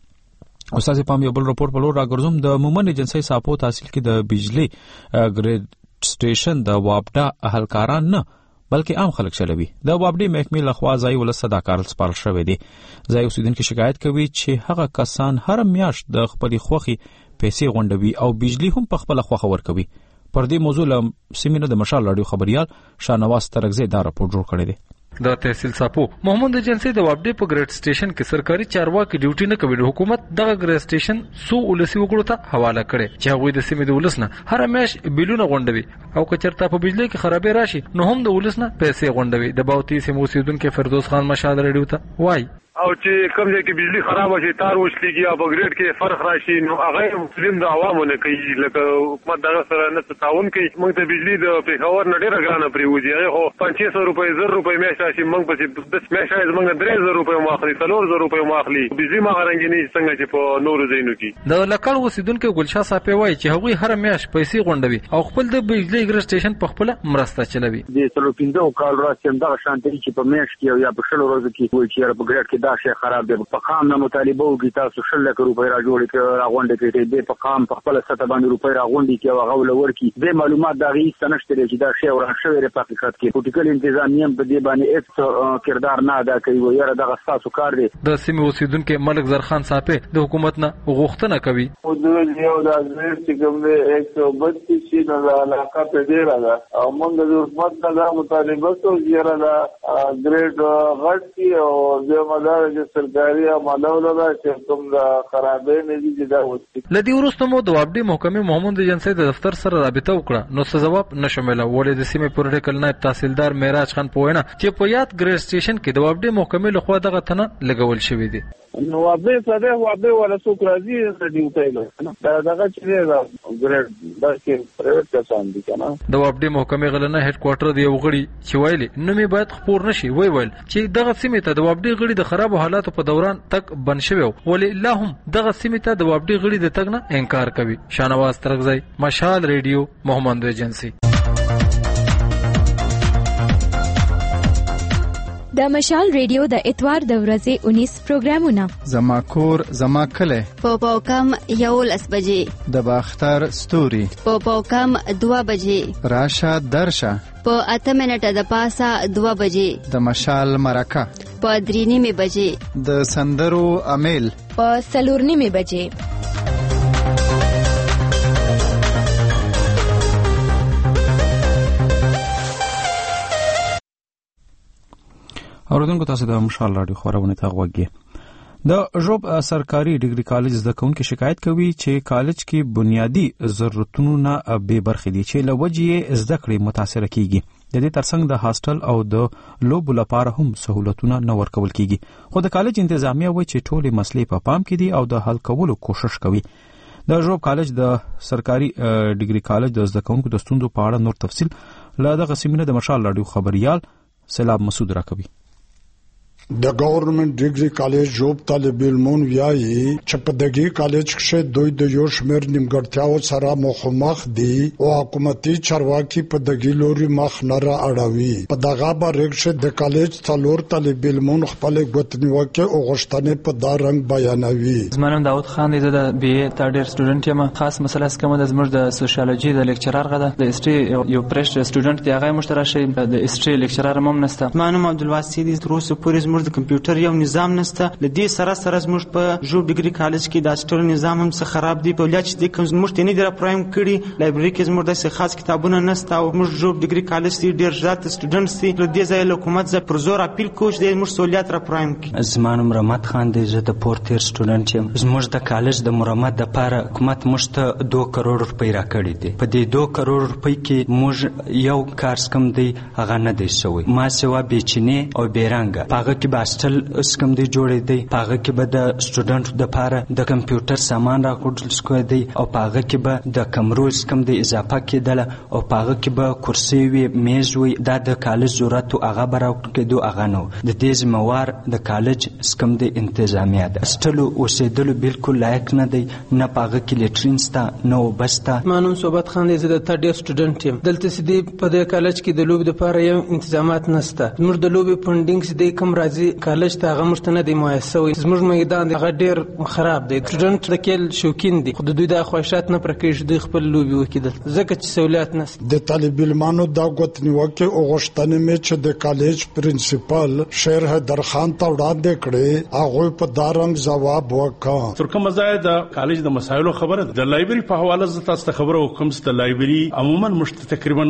استاد پام یو بل رپورټ په لور راګرځوم. د مومن ایجنسی ساپو تحصیل کې د بجلی ګریډ سټیشن د وابډا اهلکاران نه بلکې عام خلک چلوي. د وابډي محکمې لخوا ځای ولسته دا کار سپارل شوی دی. ځای اوسیدونکو شکایت کوي چې هغه کسان هر میاشت د خپلې خوخي پیسې غونډوي او بجلی هم په خپل خوخه ورکوي. پر دې موضوع له سیمینه د مشال رادیو خبريال شاهنواز ترغزی دا راپور جوړ کړی دی. د تحصیل ساپو محمد ایجنسی د وابډې په ګریډ سټیشن کې سرکاري چارواکي ډیوټي نه کوي. حکومت دغه ګریډ سټیشن سو ولسی وګړو ته حواله کړي چې هغه د سیمې د ولسنه هر میاش بیلونه غونډوي او کچرتا په بجلی کې خرابې راشي نو هم د ولسنه پیسې غونډوي. د باوتی سیمو اوسیدونکو فردوس خان مشال رادیو ته وای او چې کوم ځای کې بجلی خراب شي تار وشلېږي او په ګریډ کې فرق راشي نو هغه مسلم د عوامو نه کوي لکه حکومت دغه سره نه تعاون کوي. موږ ته بجلی د پیښور نه ډیره ګرانه پریوځي هغه خو 500 روپۍ 1000 روپۍ میاشت راشي موږ په د میاشت موږ 3000 روپۍ ماخلي 4000 روپۍ ماخلي بجلی ما غرنګنی څنګه چې په نورو ځایونو کې. د لکړ اوسیدونکو ګلشاه صاحب وای چې هغه هر میاشت پیسې غونډوي او خپل د بجلی ګریډ سټیشن په خپل مرسته چلوي. د 15 کال راځي دغه شانتي چې په میاشت کې یا په شلو ورځو کې وایي چې په ګریډ کې دا شی خراب دی. په قام نه مطالبه وکړي تاسو 1 لک روپۍ را جوړ کړئ را غونډه کړئ د په قام په خپل سطح باندې روپۍ را غونډي کې او غول ورکی د معلومات دا غي سنشته چې دا شی وران شوی په حقیقت کې پولیټیکل انتظامیه په دې باندې هیڅ کردار نه ادا کوي. یاره دغه تاسو کار دی. د سیمې اوسیدونکو ملک زرخان صاحب د حکومت نه غوښتنه کوي او د یو د ازمیر چې کوم دی 132 شي د علاقه په ډیر ده او موږ د حکومت نه مطالبه کوو چې را ګریډ غټ کی او د مدار چې سرکاري عملونه چې کوم د خرابې نه دي دا وستي. لدی ورستمو د وابډي محکمې محمد ایجنسی د دفتر سره رابطه وکړه نو څه جواب نشمله. ولې د سیمې پولیټیکل نائب تحصیلدار معراج خان پوینه چې په یاد ګریډ سټیشن کې د وابډي محکمې لخوا دغه تنه لګول شوی دی. نو وابډي صدې وابډي ولا څوک راځي د ډیوټي له دا دغه چې دا ګریډ بلکې پرایویټ کسان دي کنه. د وابډي محکمې غلنه هډ کوارټر دی وغړي چې ویلي نو می باید خبر نشي ویل چې دغه سیمې ته د وابډي غړي د خراب حالاتو په دوران تک بن شوی ولې الله هم دغه سیمې ته د وابډي غړي د تګ نه انکار کوي. شاهنواز ترغزی مشال ریډیو محمد ایجنسی. د مشال ریډیو د اتوار د ورځې 19 پروګرامونه زما کور زما کلی په پاوکم 11 بجې د باختر ستوري په پاوکم 2 بجې راشه درشه په 8 منټه د پاسه 2 بجې د مشال مرکه په 3 بجې د سندرو امیل په 4 بجې. اوردونکو تاسو د مشال رادیو خبرونه ته غوږی. د ژوب سرکاري ډیګري کالج زده کوونکي شکایت کوي چې کالج کې بنیادی ضرورتونو نه بې برخې دي چې لوجې زده کړې متاثر کیږي. د دې ترڅنګ د هاستل او د لوبو لپاره هم سہولتونه نه ورکول کیږي. خو د کالج انتظامیه وایي چې ټولې مسلې په پام کې دي او د حل کولو کوشش کوي. د ژوب کالج د سرکاري ډیګري کالج د زده کوونکو د ستونزو په اړه نور تفصیل له دغه سیمینار د مشال رادیو خبريال سیلاب مسعود راکوي. د گورنمنت ډیګري کالج جوب طالب علمون ویایي چې په دغه کالج کې دوی د یو شمېر نیمګړتیاو سره مخامخ دي او حکومتي چارواکي په دغه لوري مخ نه را اړوي. په دغه بارکشه د کالج څلور طالب علمون خپل غوښتنې او غوښتنې په دا رنګ بیانوي. زمانم داود خان د بي ثرد ایئر سټوډنټ یم. خاص مسله کومه د زموږ د سوشیالوجي د لیکچرر غده د هیستوري یو پرشت سټوډنټ دی هغه مشترک د هیستوري لیکچرر هم نشته. مانم عبدالواسي د تروس پوریز زموږ د کمپیوټر یو نظام نشته. لدې سره زموږ په جوب ډیګري کالج کې د اسټر نظام هم څه خراب دی. په ولایت کې کوم زموږ ته نه دی پرایم کړي. لایبرری کې زموږ د خاص کتابونه نشته او موږ جوب ډیګري کالج کې ډیر زیات سټوډنټس دي. لدې ځای حکومت ز پرزور اپیل کوش دی موږ سہولیت را پرایم کړي. زمانم رحمت خان دی زه د پورت ایئر سټوډنټ یم. زموږ د کالج د مرمت لپاره حکومت موږ ته 2 کروڑ روپۍ را کړي دي. په دې 2 کروڑ روپۍ کې موږ یو کار کم دی هغه نه دی شوی. ما سوا بیچینه او بیرنګ پاغه کې باستل اسکم دی جوړې دی. پاغه کې به د سټوډنټ د لپاره د کمپیوټر سامان راغونډل شوی دی او پاغه کې به د کمرو اسکم دی اضافه کېدل او پاغه کې به کرسي وي میز وي. دا د کالج ضرورت او هغه براو کېدو هغه نو د دې ذمہوار د کالج اسکم دی انتظامیه ده. استلو اوسېدلو بالکل لایق نه دی. نه پاغه کې لیټرین ستا نه وبستا. مانون صحبت خان دی زه د ثرد ایئر سټوډنټ یم. دلته سدي په د کالج کې د لوب لپاره یو تنظیمات نشته. موږ د لوب فندینګ سدي کم راځي کالج ته هغه مرته نه دی موثر. زموږ میدان هغه ډیر خراب دی. سټوډنټ د کېل شوکین دي خو د دوی د خواهشات نه پرکېږي د خپل لوبي وکیدل ځکه چې سہولیت نشته. د طالب علمانو دا غوښتنې او غوښتنې مې چې د کالج پرنسپل شیر حیدر خان ته وړاندې کړې هغه په دا رنګ جواب وکړ. تر کومه ځای د کالج د مسایلو خبره د لایبرری په حواله ز تاسو ته خبره وکم چې د لایبرری عموما مشت تقریبا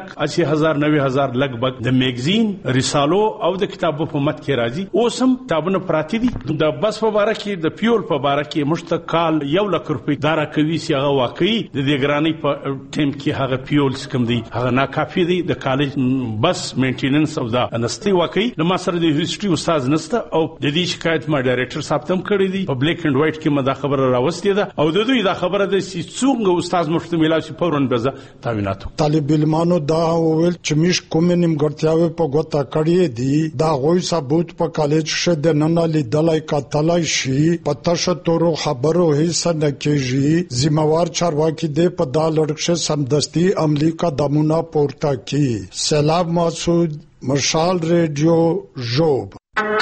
80,000 90,000 لګبګ د میگزین رسالو او د کتابو په مت کې راځي. اوسم کتابونه پراتی دي. د بس په باره کې د پیول په باره کې مشتقال 1 لک روپۍ دارا کوي چې هغه واقعي د دې ګرانی په ټیم کې هغه پیول کم دی هغه ناکافي دی. د کالج بس مینټیننس او دا انستي واقعي د ما سره د هیستوري استاد نسته او د دې شکایت ما ډایریکټر صاحب تم کړی دی. په بلیک اینڈ وایټ کې ما دا خبره راوستي ده او د دوی دا خبره ده چې څنګه استاد مشتمل شي فورن بزه تعوینات. طالب علمانو دا ویل چې مش کوم نیمګړتیاوي په ګوته کړی دي. دا غوي ثبوت په کالج شه د نن لیدلای کتلای شي. پتاشه تورو خبرو هیڅ نه کیږي. ذمہوار چارواکي دې په دا لړکشه سمدستي عملی قدمونه پورته کړي. سیلاب مسعود مشال ریډیو جوب.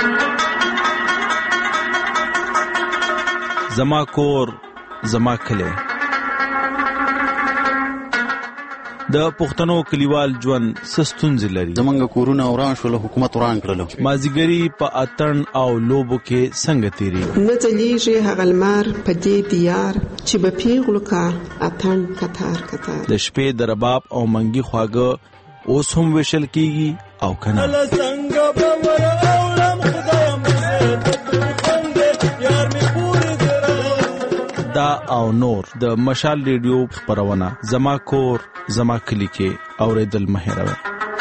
زما کور زما کلی. د پښتنو کلیوال ژوند سستونځ لري. زمونږ کورونه وران شول حکومت وران کړل. مازیګری په اتن او لوبو کې څنګه تیری نه چلیږي هغه لمر په دې دیار چې به پیغلو کار اتن کتار کتار. د شپې د رباب او منګي خواږه اوس هم وشل کیږي او کنه. دا او نور د مشال ریډیو خبرونه زما کور زما کلی کې اوریدل مهیروي.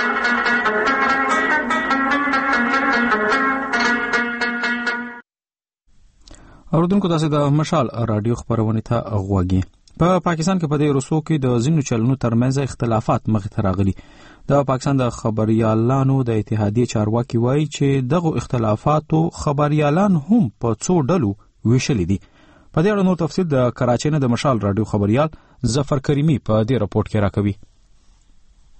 اوردونکو تاسو د مشال رادیو خبرونه ته غوږی. په پاکستان کې په دې روسو کې د ځینو چلنو ترمنځ اختلافات مخ ته راغلي. د پاکستان د خبريالانو د اتحادیې چارواکي وایي چې دغه اختلافاتو خبريالان هم په څو ډلو ویشل دي. په دې اړه نور تفصیل د کراچۍ نه د مشال رادیو خبريال ظفر کریمی په دې راپورټ کې راکوي.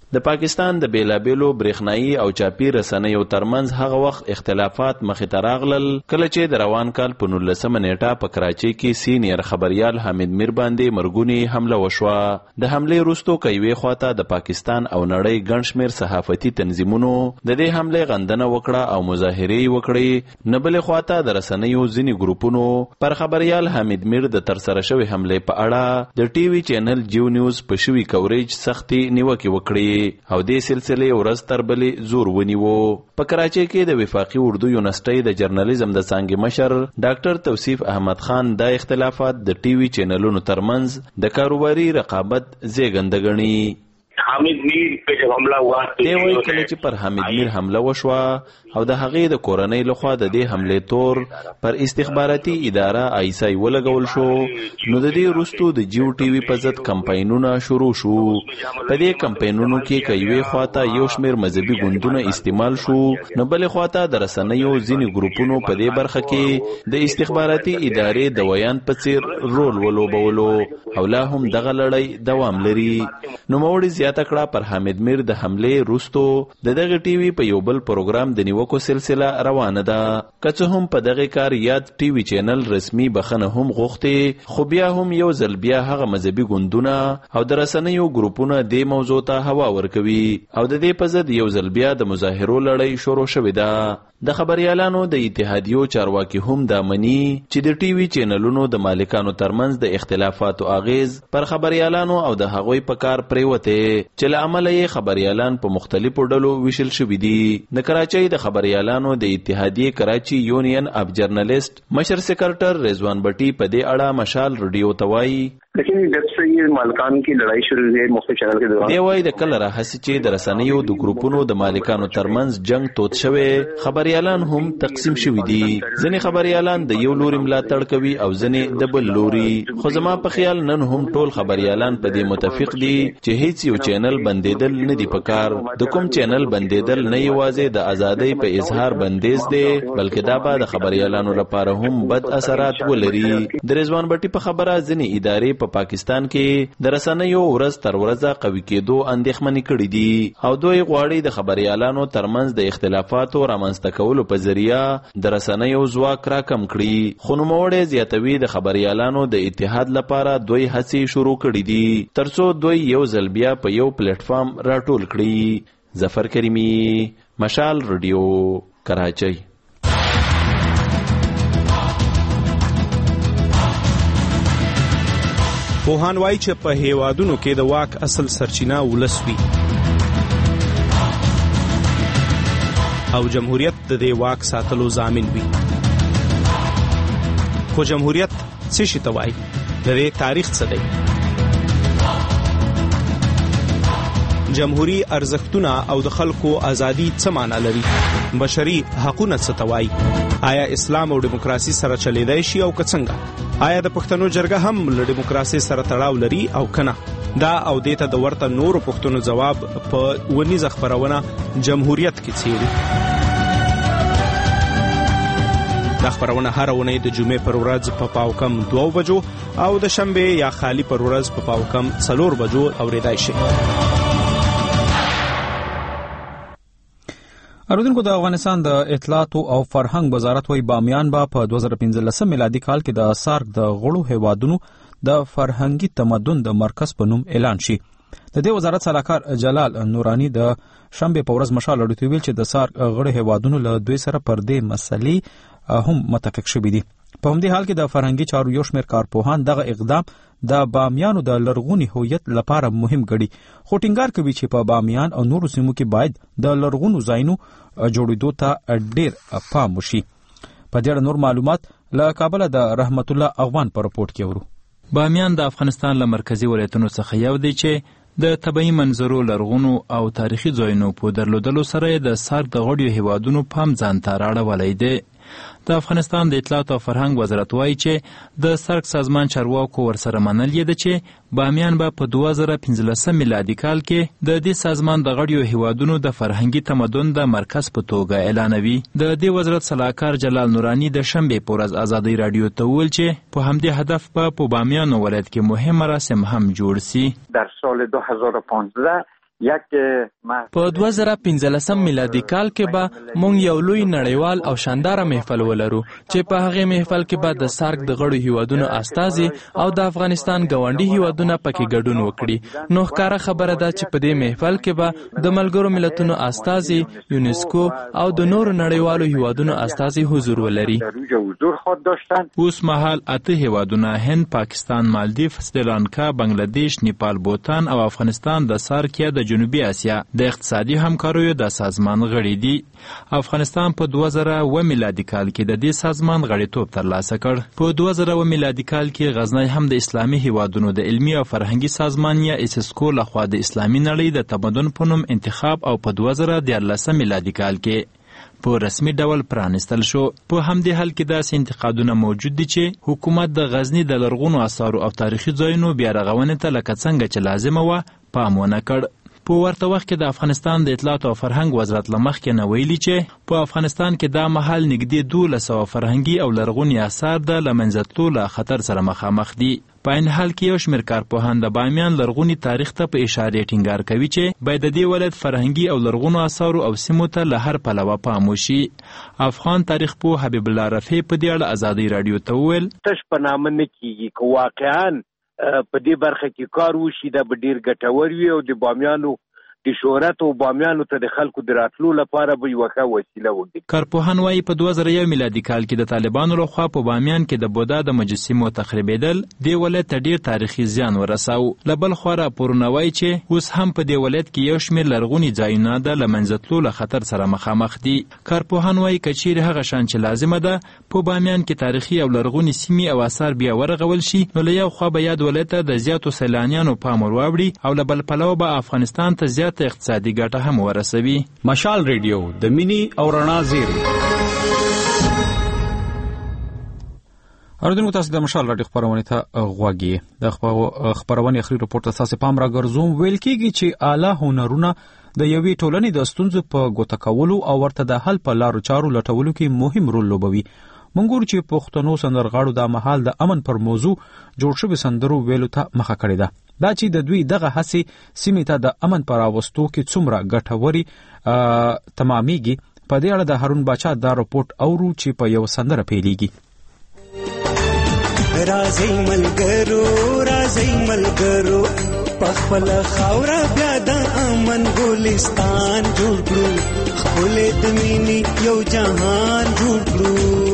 د پاکستان د بیلابیلو برېښنایي او چاپي رسنیو ترمنځ هغه وخت اختلافات مخې ته راغلل کله چې د روان کال په 19 نیټه په کراچۍ کې سینیر خبريال حامد میر باندې مرګونی حمله وشوه. د حملې وروسته کوي خواته د پاکستان او نړۍ ګڼ شمېر صحافتي تنظیمونو د دې حملې غندنه وکړه او مظاهرې وکړې. نه بلې خواته د رسنیو ځینې ګروپونو پر خبريال حامد میر د ترسره شوې حملې په اړه د ټي وي چینل جیو نیوز په شوي کوریج سختي نیوکې وکړې او دې سلسلې ورځ تر بلې زور ونیو. په کراچۍ کې د وفاقي اردو یونیورسيټۍ د جرنالیزم د څانګې مشر ډاکټر توصیف احمد خان د اختلافات د ټي وي چینلونو ترمنځ د کاروباري رقابت زیږنده ګڼي. حامد میر په حمله واقع دی وایي کله چې پر حامد میر حمله وشوه او د هغې د کورنۍ لخوا د دې حملې تور پر استخباراتي اداره آیسای ولګول شو نو د دې وروسته د جیو ټي وي په ضد کمپاینونه شروع شو. په دې کمپاینونو کې کوي خواته یو شمېر مذهبي ګوندونه استعمال شو نو بلې خواته د رسنیو ځینې ګروپونو په دې برخه کې د استخباراتي ادارې د ویان په څیر رول ولوبولو او لا هم دغه لړۍ دوام لري. نوموړي زیاته کړه پر حامد میر د حملې وروسته د دغه ټي وي په یو بل پروګرام د نیوکو سلسله روانه ده. که څه هم په دغه کار یاد ټي وي چینل رسمي بخنه هم غوښتې خو بیا هم یو ځل بیا هغه مذهبي ګوندونه او د رسنیو ګروپونه دې موضوع ته هوا ورکوي او د دې په ضد یو ځل بیا د مظاهرو لړۍ شروع شوې ده. د خبريالانو د اتحادیو چارواکي هم دا مني چې د ټي وي چینلونو د مالکانو ترمنځ د اختلافاتو اغیز پر خبريالانو او د هغوی په کار پریوته چې له امله یې خبريالان په مختلفو ډلو ویشل شوي دي. د کراچۍ د خبريالانو د اتحادیې کراچي یونین اف جرنالیست مشر سکرټر رضوان بټي په دې اړه مشال رادیو ته وایي لیکن جب سے یہ مالکان کی لڑائی شروع ہوئی مختلف چینل کے دوران دی وایي د کله راهسې چې د رسنیو د ګروپونو د مالکانو ترمنځ جنگ توت شوی خبريالان هم تقسیم شوي دي. ځینې خبريالان د یو لوري ملاتړ کوي او ځینې د بل لوري. خو زما په خیال نن هم ټول خبريالان په دې متفق دي چې هیڅ یو چینل بندیدل نه دی پکار. د کوم چینل بندیدل نه یوازې د ازادۍ په اظهار بندیز دی بلکې دا به د خبريالانو لپاره هم بد اثرات ولري. د رضوان بټي په خبره ځینې ادارې په پاکستان کې د رسنیو ورځ تر ورځه قوي کېدو اندېښمنې کړې دي او دوی غواړي د خبريالانو ترمنځ د اختلافاتو رامنځته کولو په ذریعہ د رسنیو ځواک راکم کړي. خو نوموړی زیاتوي د خبريالانو د اتحاد لپاره دوی هڅې شروع کړي دي ترڅو دوی یو ځل بیا په یو پلیټ فارم راټول کړي. ظفر کریمی، مشال رادیو، کراچۍ. پوهان وایي چې په هیوادونو کې د واک اصل سرچینه ولس وي او جمهوریت د دې واک ساتلو ضامن وي. خو جمهوریت څه شي ته وایي؟ د دې تاریخ څه دی؟ جمهوری ارزښتونه او د خلکو ازادي څه معنا لري؟ بشري حقوقونه څه ته وایي؟ آیا اسلام او دیموکراسي سره چلیدای شي او که څنګه؟ آیا د پښتنو جرګه هم له دیموکراسي سره تړاو لري او کنه؟ دا او دیته د ورته نورو پښتنو جواب په ونیزه خبرونه جمهوریت کې څیړي. دا خبرونه هر اونۍ د جمعې پر ورځ په پاوکم 2 بجو او د شنبه یا خالی پر ورځ په پاوکم 4 بجو اوریدای شي. اردوونکو د افغانستان د اطلاعات او فرهنګ وزارت وی بامیان با په 2015 میلادي کال کې د سارک د غړو هیوادونو د فرهنګي تمدن د مرکز په نوم اعلان شي. د دې وزارت سلاکار جلال نورانی د شنبه په ورځ مشال اړوي ویل چې د سارک غړو هیوادونو له دوی سره پر دې مسلې هم متفق شوي دي. په همدې حال کې د فرهنګي چارو یو شمېر کارپوهان دغه اقدام د بامیانو د لرغوني هویت لپاره مهم ګڼي خو ټینګار کوي چې په بامیان او نورو سیمو کې باید د لرغونو ځایونو جوړېدو ته ډېر پام وشي. په دې اړه نور معلومات له کابل د رحمت الله افغان په رپورټ کې ورو. بامیان د افغانستان له مرکزی ولایتونو څخه یو دی چې د طبیعي منظرو لرغونو او تاریخي ځایونو په درلودلو سره د سارک د غړو هیوادونو پام ځان ته راړولی دی. د افغانستان د اطلاعات او فرهنګ وزارت وایي چې د سارک سازمان چارواکو ورسره منلې ده چې بامیان به په 2015 میلادي کال کې د دې سازمان د غړیو هیوادونو د فرهنګي تمدن د مرکز په توګه اعلانوي. د دې وزارت سلاکار جلال نورانی د شنبه په ورځ ازادي رادیو ته وویل چې په همدې هدف په بامیان ولایت کې مهم مراسم هم جوړ سي. در سال 2015 په 2015 میلادي کال کې به مونږ یو لوی نړیوال او شانداره محفل ولرو چې په هغه محفل کې به د سارک د غړو هیوادونو استازي او د افغانستان ګاونډي هیوادونه پکې ګډون وکړي. نو ښکاره خبره ده چې په دې محفل کې به د ملګرو ملتونو استازي، یونسکو او د نورو نړیوالو هیوادونو استازي حضور ولري. اوس مهال 8 هیوادونه هند، پاکستان، مالدیف، سریلانکا، بنگلاديش، نیپال، بوتان او افغانستان د سارک یا د جنوبي اسیا د اقتصادي همکاریو د سازمان غړي دي. افغانستان په 2000 میلادي کال کې د دې سازمان غړیتوب ترلاسه کړ. په 2000 میلادي کال کې غزنی هم د اسلامي هیوادونو د علمي او فرهنګي سازمان یا اسسکو لخوا د اسلامي نړۍ د تمدن په نوم انتخاب او په 2013 میلادي کال کې په رسمي ډول پرانستل شو. په همدې حال کې داسې انتقادونه موجود دي چې حکومت د غزنی د لرغونو آثارو او تاریخي ځایونو بیا رغونې ته لکه څنګه چې لازمه وه پام ونه کړ. په ورته وخت کې د افغانستان د اطلاعات او فرهنګ وزارت له مخکې نه ویلي چې په افغانستان کې دا مهال نږدې 1200 فرهنګي او لرغوني آثار د له منځه تلو له خطر سره مخامخ دي. په عین حال کې یو شمېر کارپوهان د بامیان لرغوني تاریخ ته په اشارې ټینګار کوي چې باید د دې ولایت فرهنګي او لرغونو آثارو او سیمو ته له هر پلوه پام وشي. افغان تاریخ پوه حبیب الله رفیع په دې اړه ازادي رادیو ته وویل تش په نامه نه کیږي که واقعا په دې برخه کې کار وشي دا به ډیر ګټور وي او د بامیانو د شهرت او بامیانو ته د خلکو د راتلو لپاره به یوه ښه وسیله وګرځي. کارپوهان وایي په 2001 میلادي کال کې د طالبانو لخوا په بامیان کې د بودا د مجسمو تخریبېدل دې ولایت ته ډیر تاریخي زیان ورساو. له بل خوا راپورونه وایي چې اوس هم په دې ولایت کې یو شمېر لرغوني ځایونه د له منځه تلو له خطر سره مخامخ دي. کارپوهان وایي که چیرې هغه شان چې لازمه ده په بامیان کې تاریخي او لرغوني سیمې او آثار بیا ورغول شي نو له یو خوا به یاد ولایت ته د زیاتو سیلانیانو پام ور واوړي او له بل پلوه به افغانستان ته زیات اقتصادي ګټه هم ورسوي. مشال ریډیو د مینی او رڼا زیری. اردن تاسو د مشال راډیو خبرونه ته غوږی. د خبرونه اخري رپورت اساس پام را ګرځوم ویل کیږي چې اعلی هنرونه د یوې ټولنې د ستونزو په ګوته کولو او ورته د حل په لارو چارو لټولو کې مهم رول لوبوي. منګور چې پښتنو سندرغاړو د مهال د امن پر موضوع جوړ شوی سندرو ویلو ته مخه کړې ده. دا چې د دوی دغه هڅې سیمې ته د امن پر راوستو کې څومره ګټوري تمامېږي په دې اړه د هارون باچا دا رپورت اورو چې په یو سندره پیلېږي. راځي ملګرو پخپل خاورا بیا د امن ګلستان جوړ کړو خپل د مینې یو جهان جوړ کړو.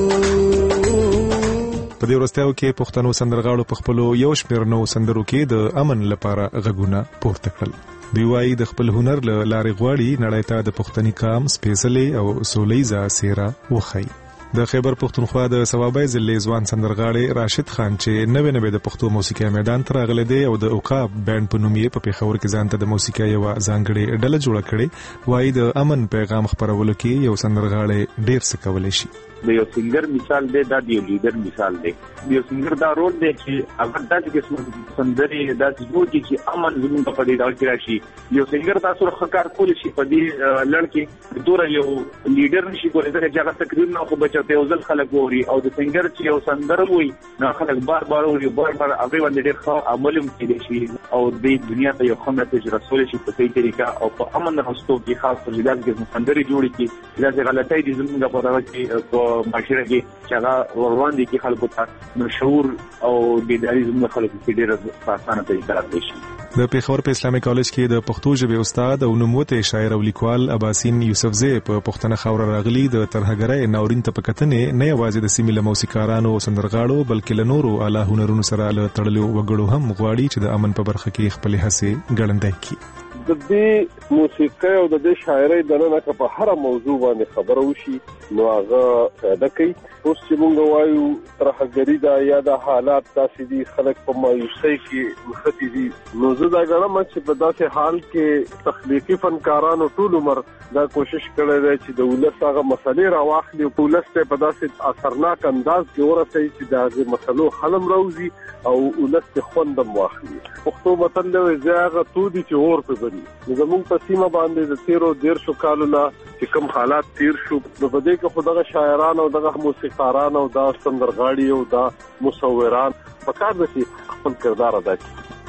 په دې ورځو کې پښتنو سندرغاړو په خپل یو شمېر نو سندرو کې د امن لپاره غږونه پورته کړل. دوی وايي د خپل هنر له لارې غواړي نړۍ ته د پښتني کام سپېڅلې او سولهیزه څېره وښيي. د خیبر پښتونخوا د ثوابای ضلع ځوان سندرغاړي راشد خان چې نوې د پښتو موسیقي میدان ته راغلی دی او د عقاب بینډ په نوم یې په پیښور کې ځان ته د موسیقي یو ځانګړې ډله جوړه کړې. وايي د امن پیغام خپرولو کې یو سندرغاړي ډیر څه کولی شي. د یو سنگر مثال دی دا د یو لیډر مثال دی. د یو سنگر دا رول دی چې هغه داسې قسم سندرې داسې جوړ کړي چې امن زموږ په دې ډول کې راشي. یو سنگر تاسو ښه کار کولی شي په دې لړ کې دوره یو لیډر نشي کولی ځکه چې هغه تقریر نه خو بچو ته ځل خلک ووري او د سنگر چې یو سندره وي نو خلک بار ووري بار هغه باندې ډېر ښه عمل هم کوي شي او د دنیا ته یو ښه میسج رسول شي په صحیح طریقه او په امن راستو کې خاص په ځای کې سندرې جوړې کړي چې غلطۍ دي زموږ په راوړ کې په معاشره کې چې هغه ورواندې کې خلکو ته مشهور او بیداری زموږ خلکو کې ډېر په اسانه طریقه راځي شي. د پیښور په اسلامي کالج کې د پښتو ژبې استاد او نوموته شاعر او لیکوال اباسین یوسفزی په پښتنه خاور راغلی د ترهګرۍ ناورین ته پکتنې نه یوازې د سیمې له موسیقارانو او سندرغاړو بلکې له نورو اعلی هنرونو سره له تړلو وګړو هم غواړي چې د امن په برخه کې خپل هڅې ګړندۍ کړي. د دې موسیقي او د دې شاعرۍ دننه که په هر موضوع باندې خبره وشي نو هغه فائدہ کوي. اوس چې موږ وایو ترهګري دا یا د حالات داسې دي خلک په مایوسۍ کې مخکې دي نو زه دا ګڼم چې په داسې حال کې تخلیقي فنکارانو ټول عمر دا کوشش کړی دی چې د ولس هغه مسلې راواخلي او ولس ته په داسې اثرناک انداز کې ورسوي چې د هغې مسلو حل هم راوځي او ولس ته خوند هم واخلي. پښتو متل دی زه هغه تودي چې اور پرې بلي. نو زموږ په سیمه باندې د تیرو 13 کالو نه چې کوم حالات تیر شو نو په دې کې خو دغه شاعران او دغه موسیقاران او دا سندرغاړي او دا مصوران په کار دي خپل کردار ادا کړي.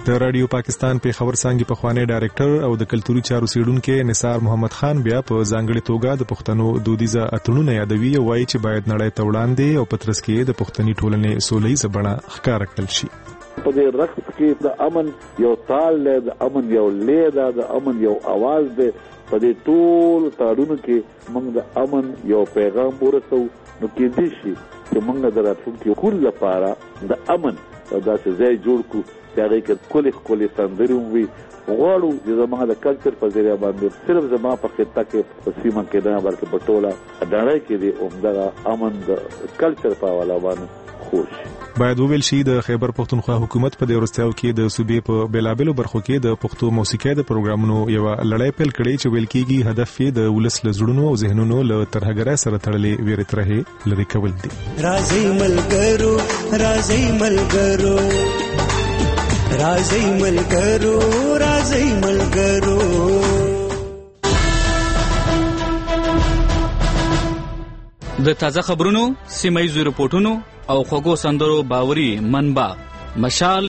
د رادیو پاکستان په خبر څنګه په خواني ډایریکټر او د کلتوري چارو سیډونکو نثار محمد خان بیا په ځانګړي توګه د پښتنو دودیزه اتړونه یادوي او وایي چې باید نړۍ ته وړاندې او پترس کې د پښتني ټولنې سولهییزه بڼه ښکاره کړل شي. په دې رقص کې د امن یو تال دی، د امن یو لید دی، د امن یو आवाज دی. په دې ټول تاړونو کې موږ د امن یو پیغام ورسو، نو کې دي شي چې موږ د راتلونکي کول لپاره د امن داسې ځای جوړ کړو چې هغه کې کولې سندرې وي. غواړو چې زموږ د کلچر په ذریعہ باندې صرف زموږ په خطه کې په سیمه کې نه بلکې په ټوله نړۍ کې د عمده امن د کلچر په حواله باندې خوش. باید وویل شي د خیبر پښتونخوا حکومت په دې ورستیاو کې د صوبې په بیلابلو برخو کې د پښتو موسیقۍ د پروګرامونو یو لړۍ پیل کړې چې ویل کېږي هدف یې د ولس له زړونو او ذهنونو له ترهګرۍ سره تړلې ویرې ترهې لرې کول دي. راځي ملګرو، راځي ملګرو، راځي ملګرو، راځي ملګرو. د تازه خبرونو، سیمه ییزو رپورټونو او خوږو سندرو باوري منبع مشال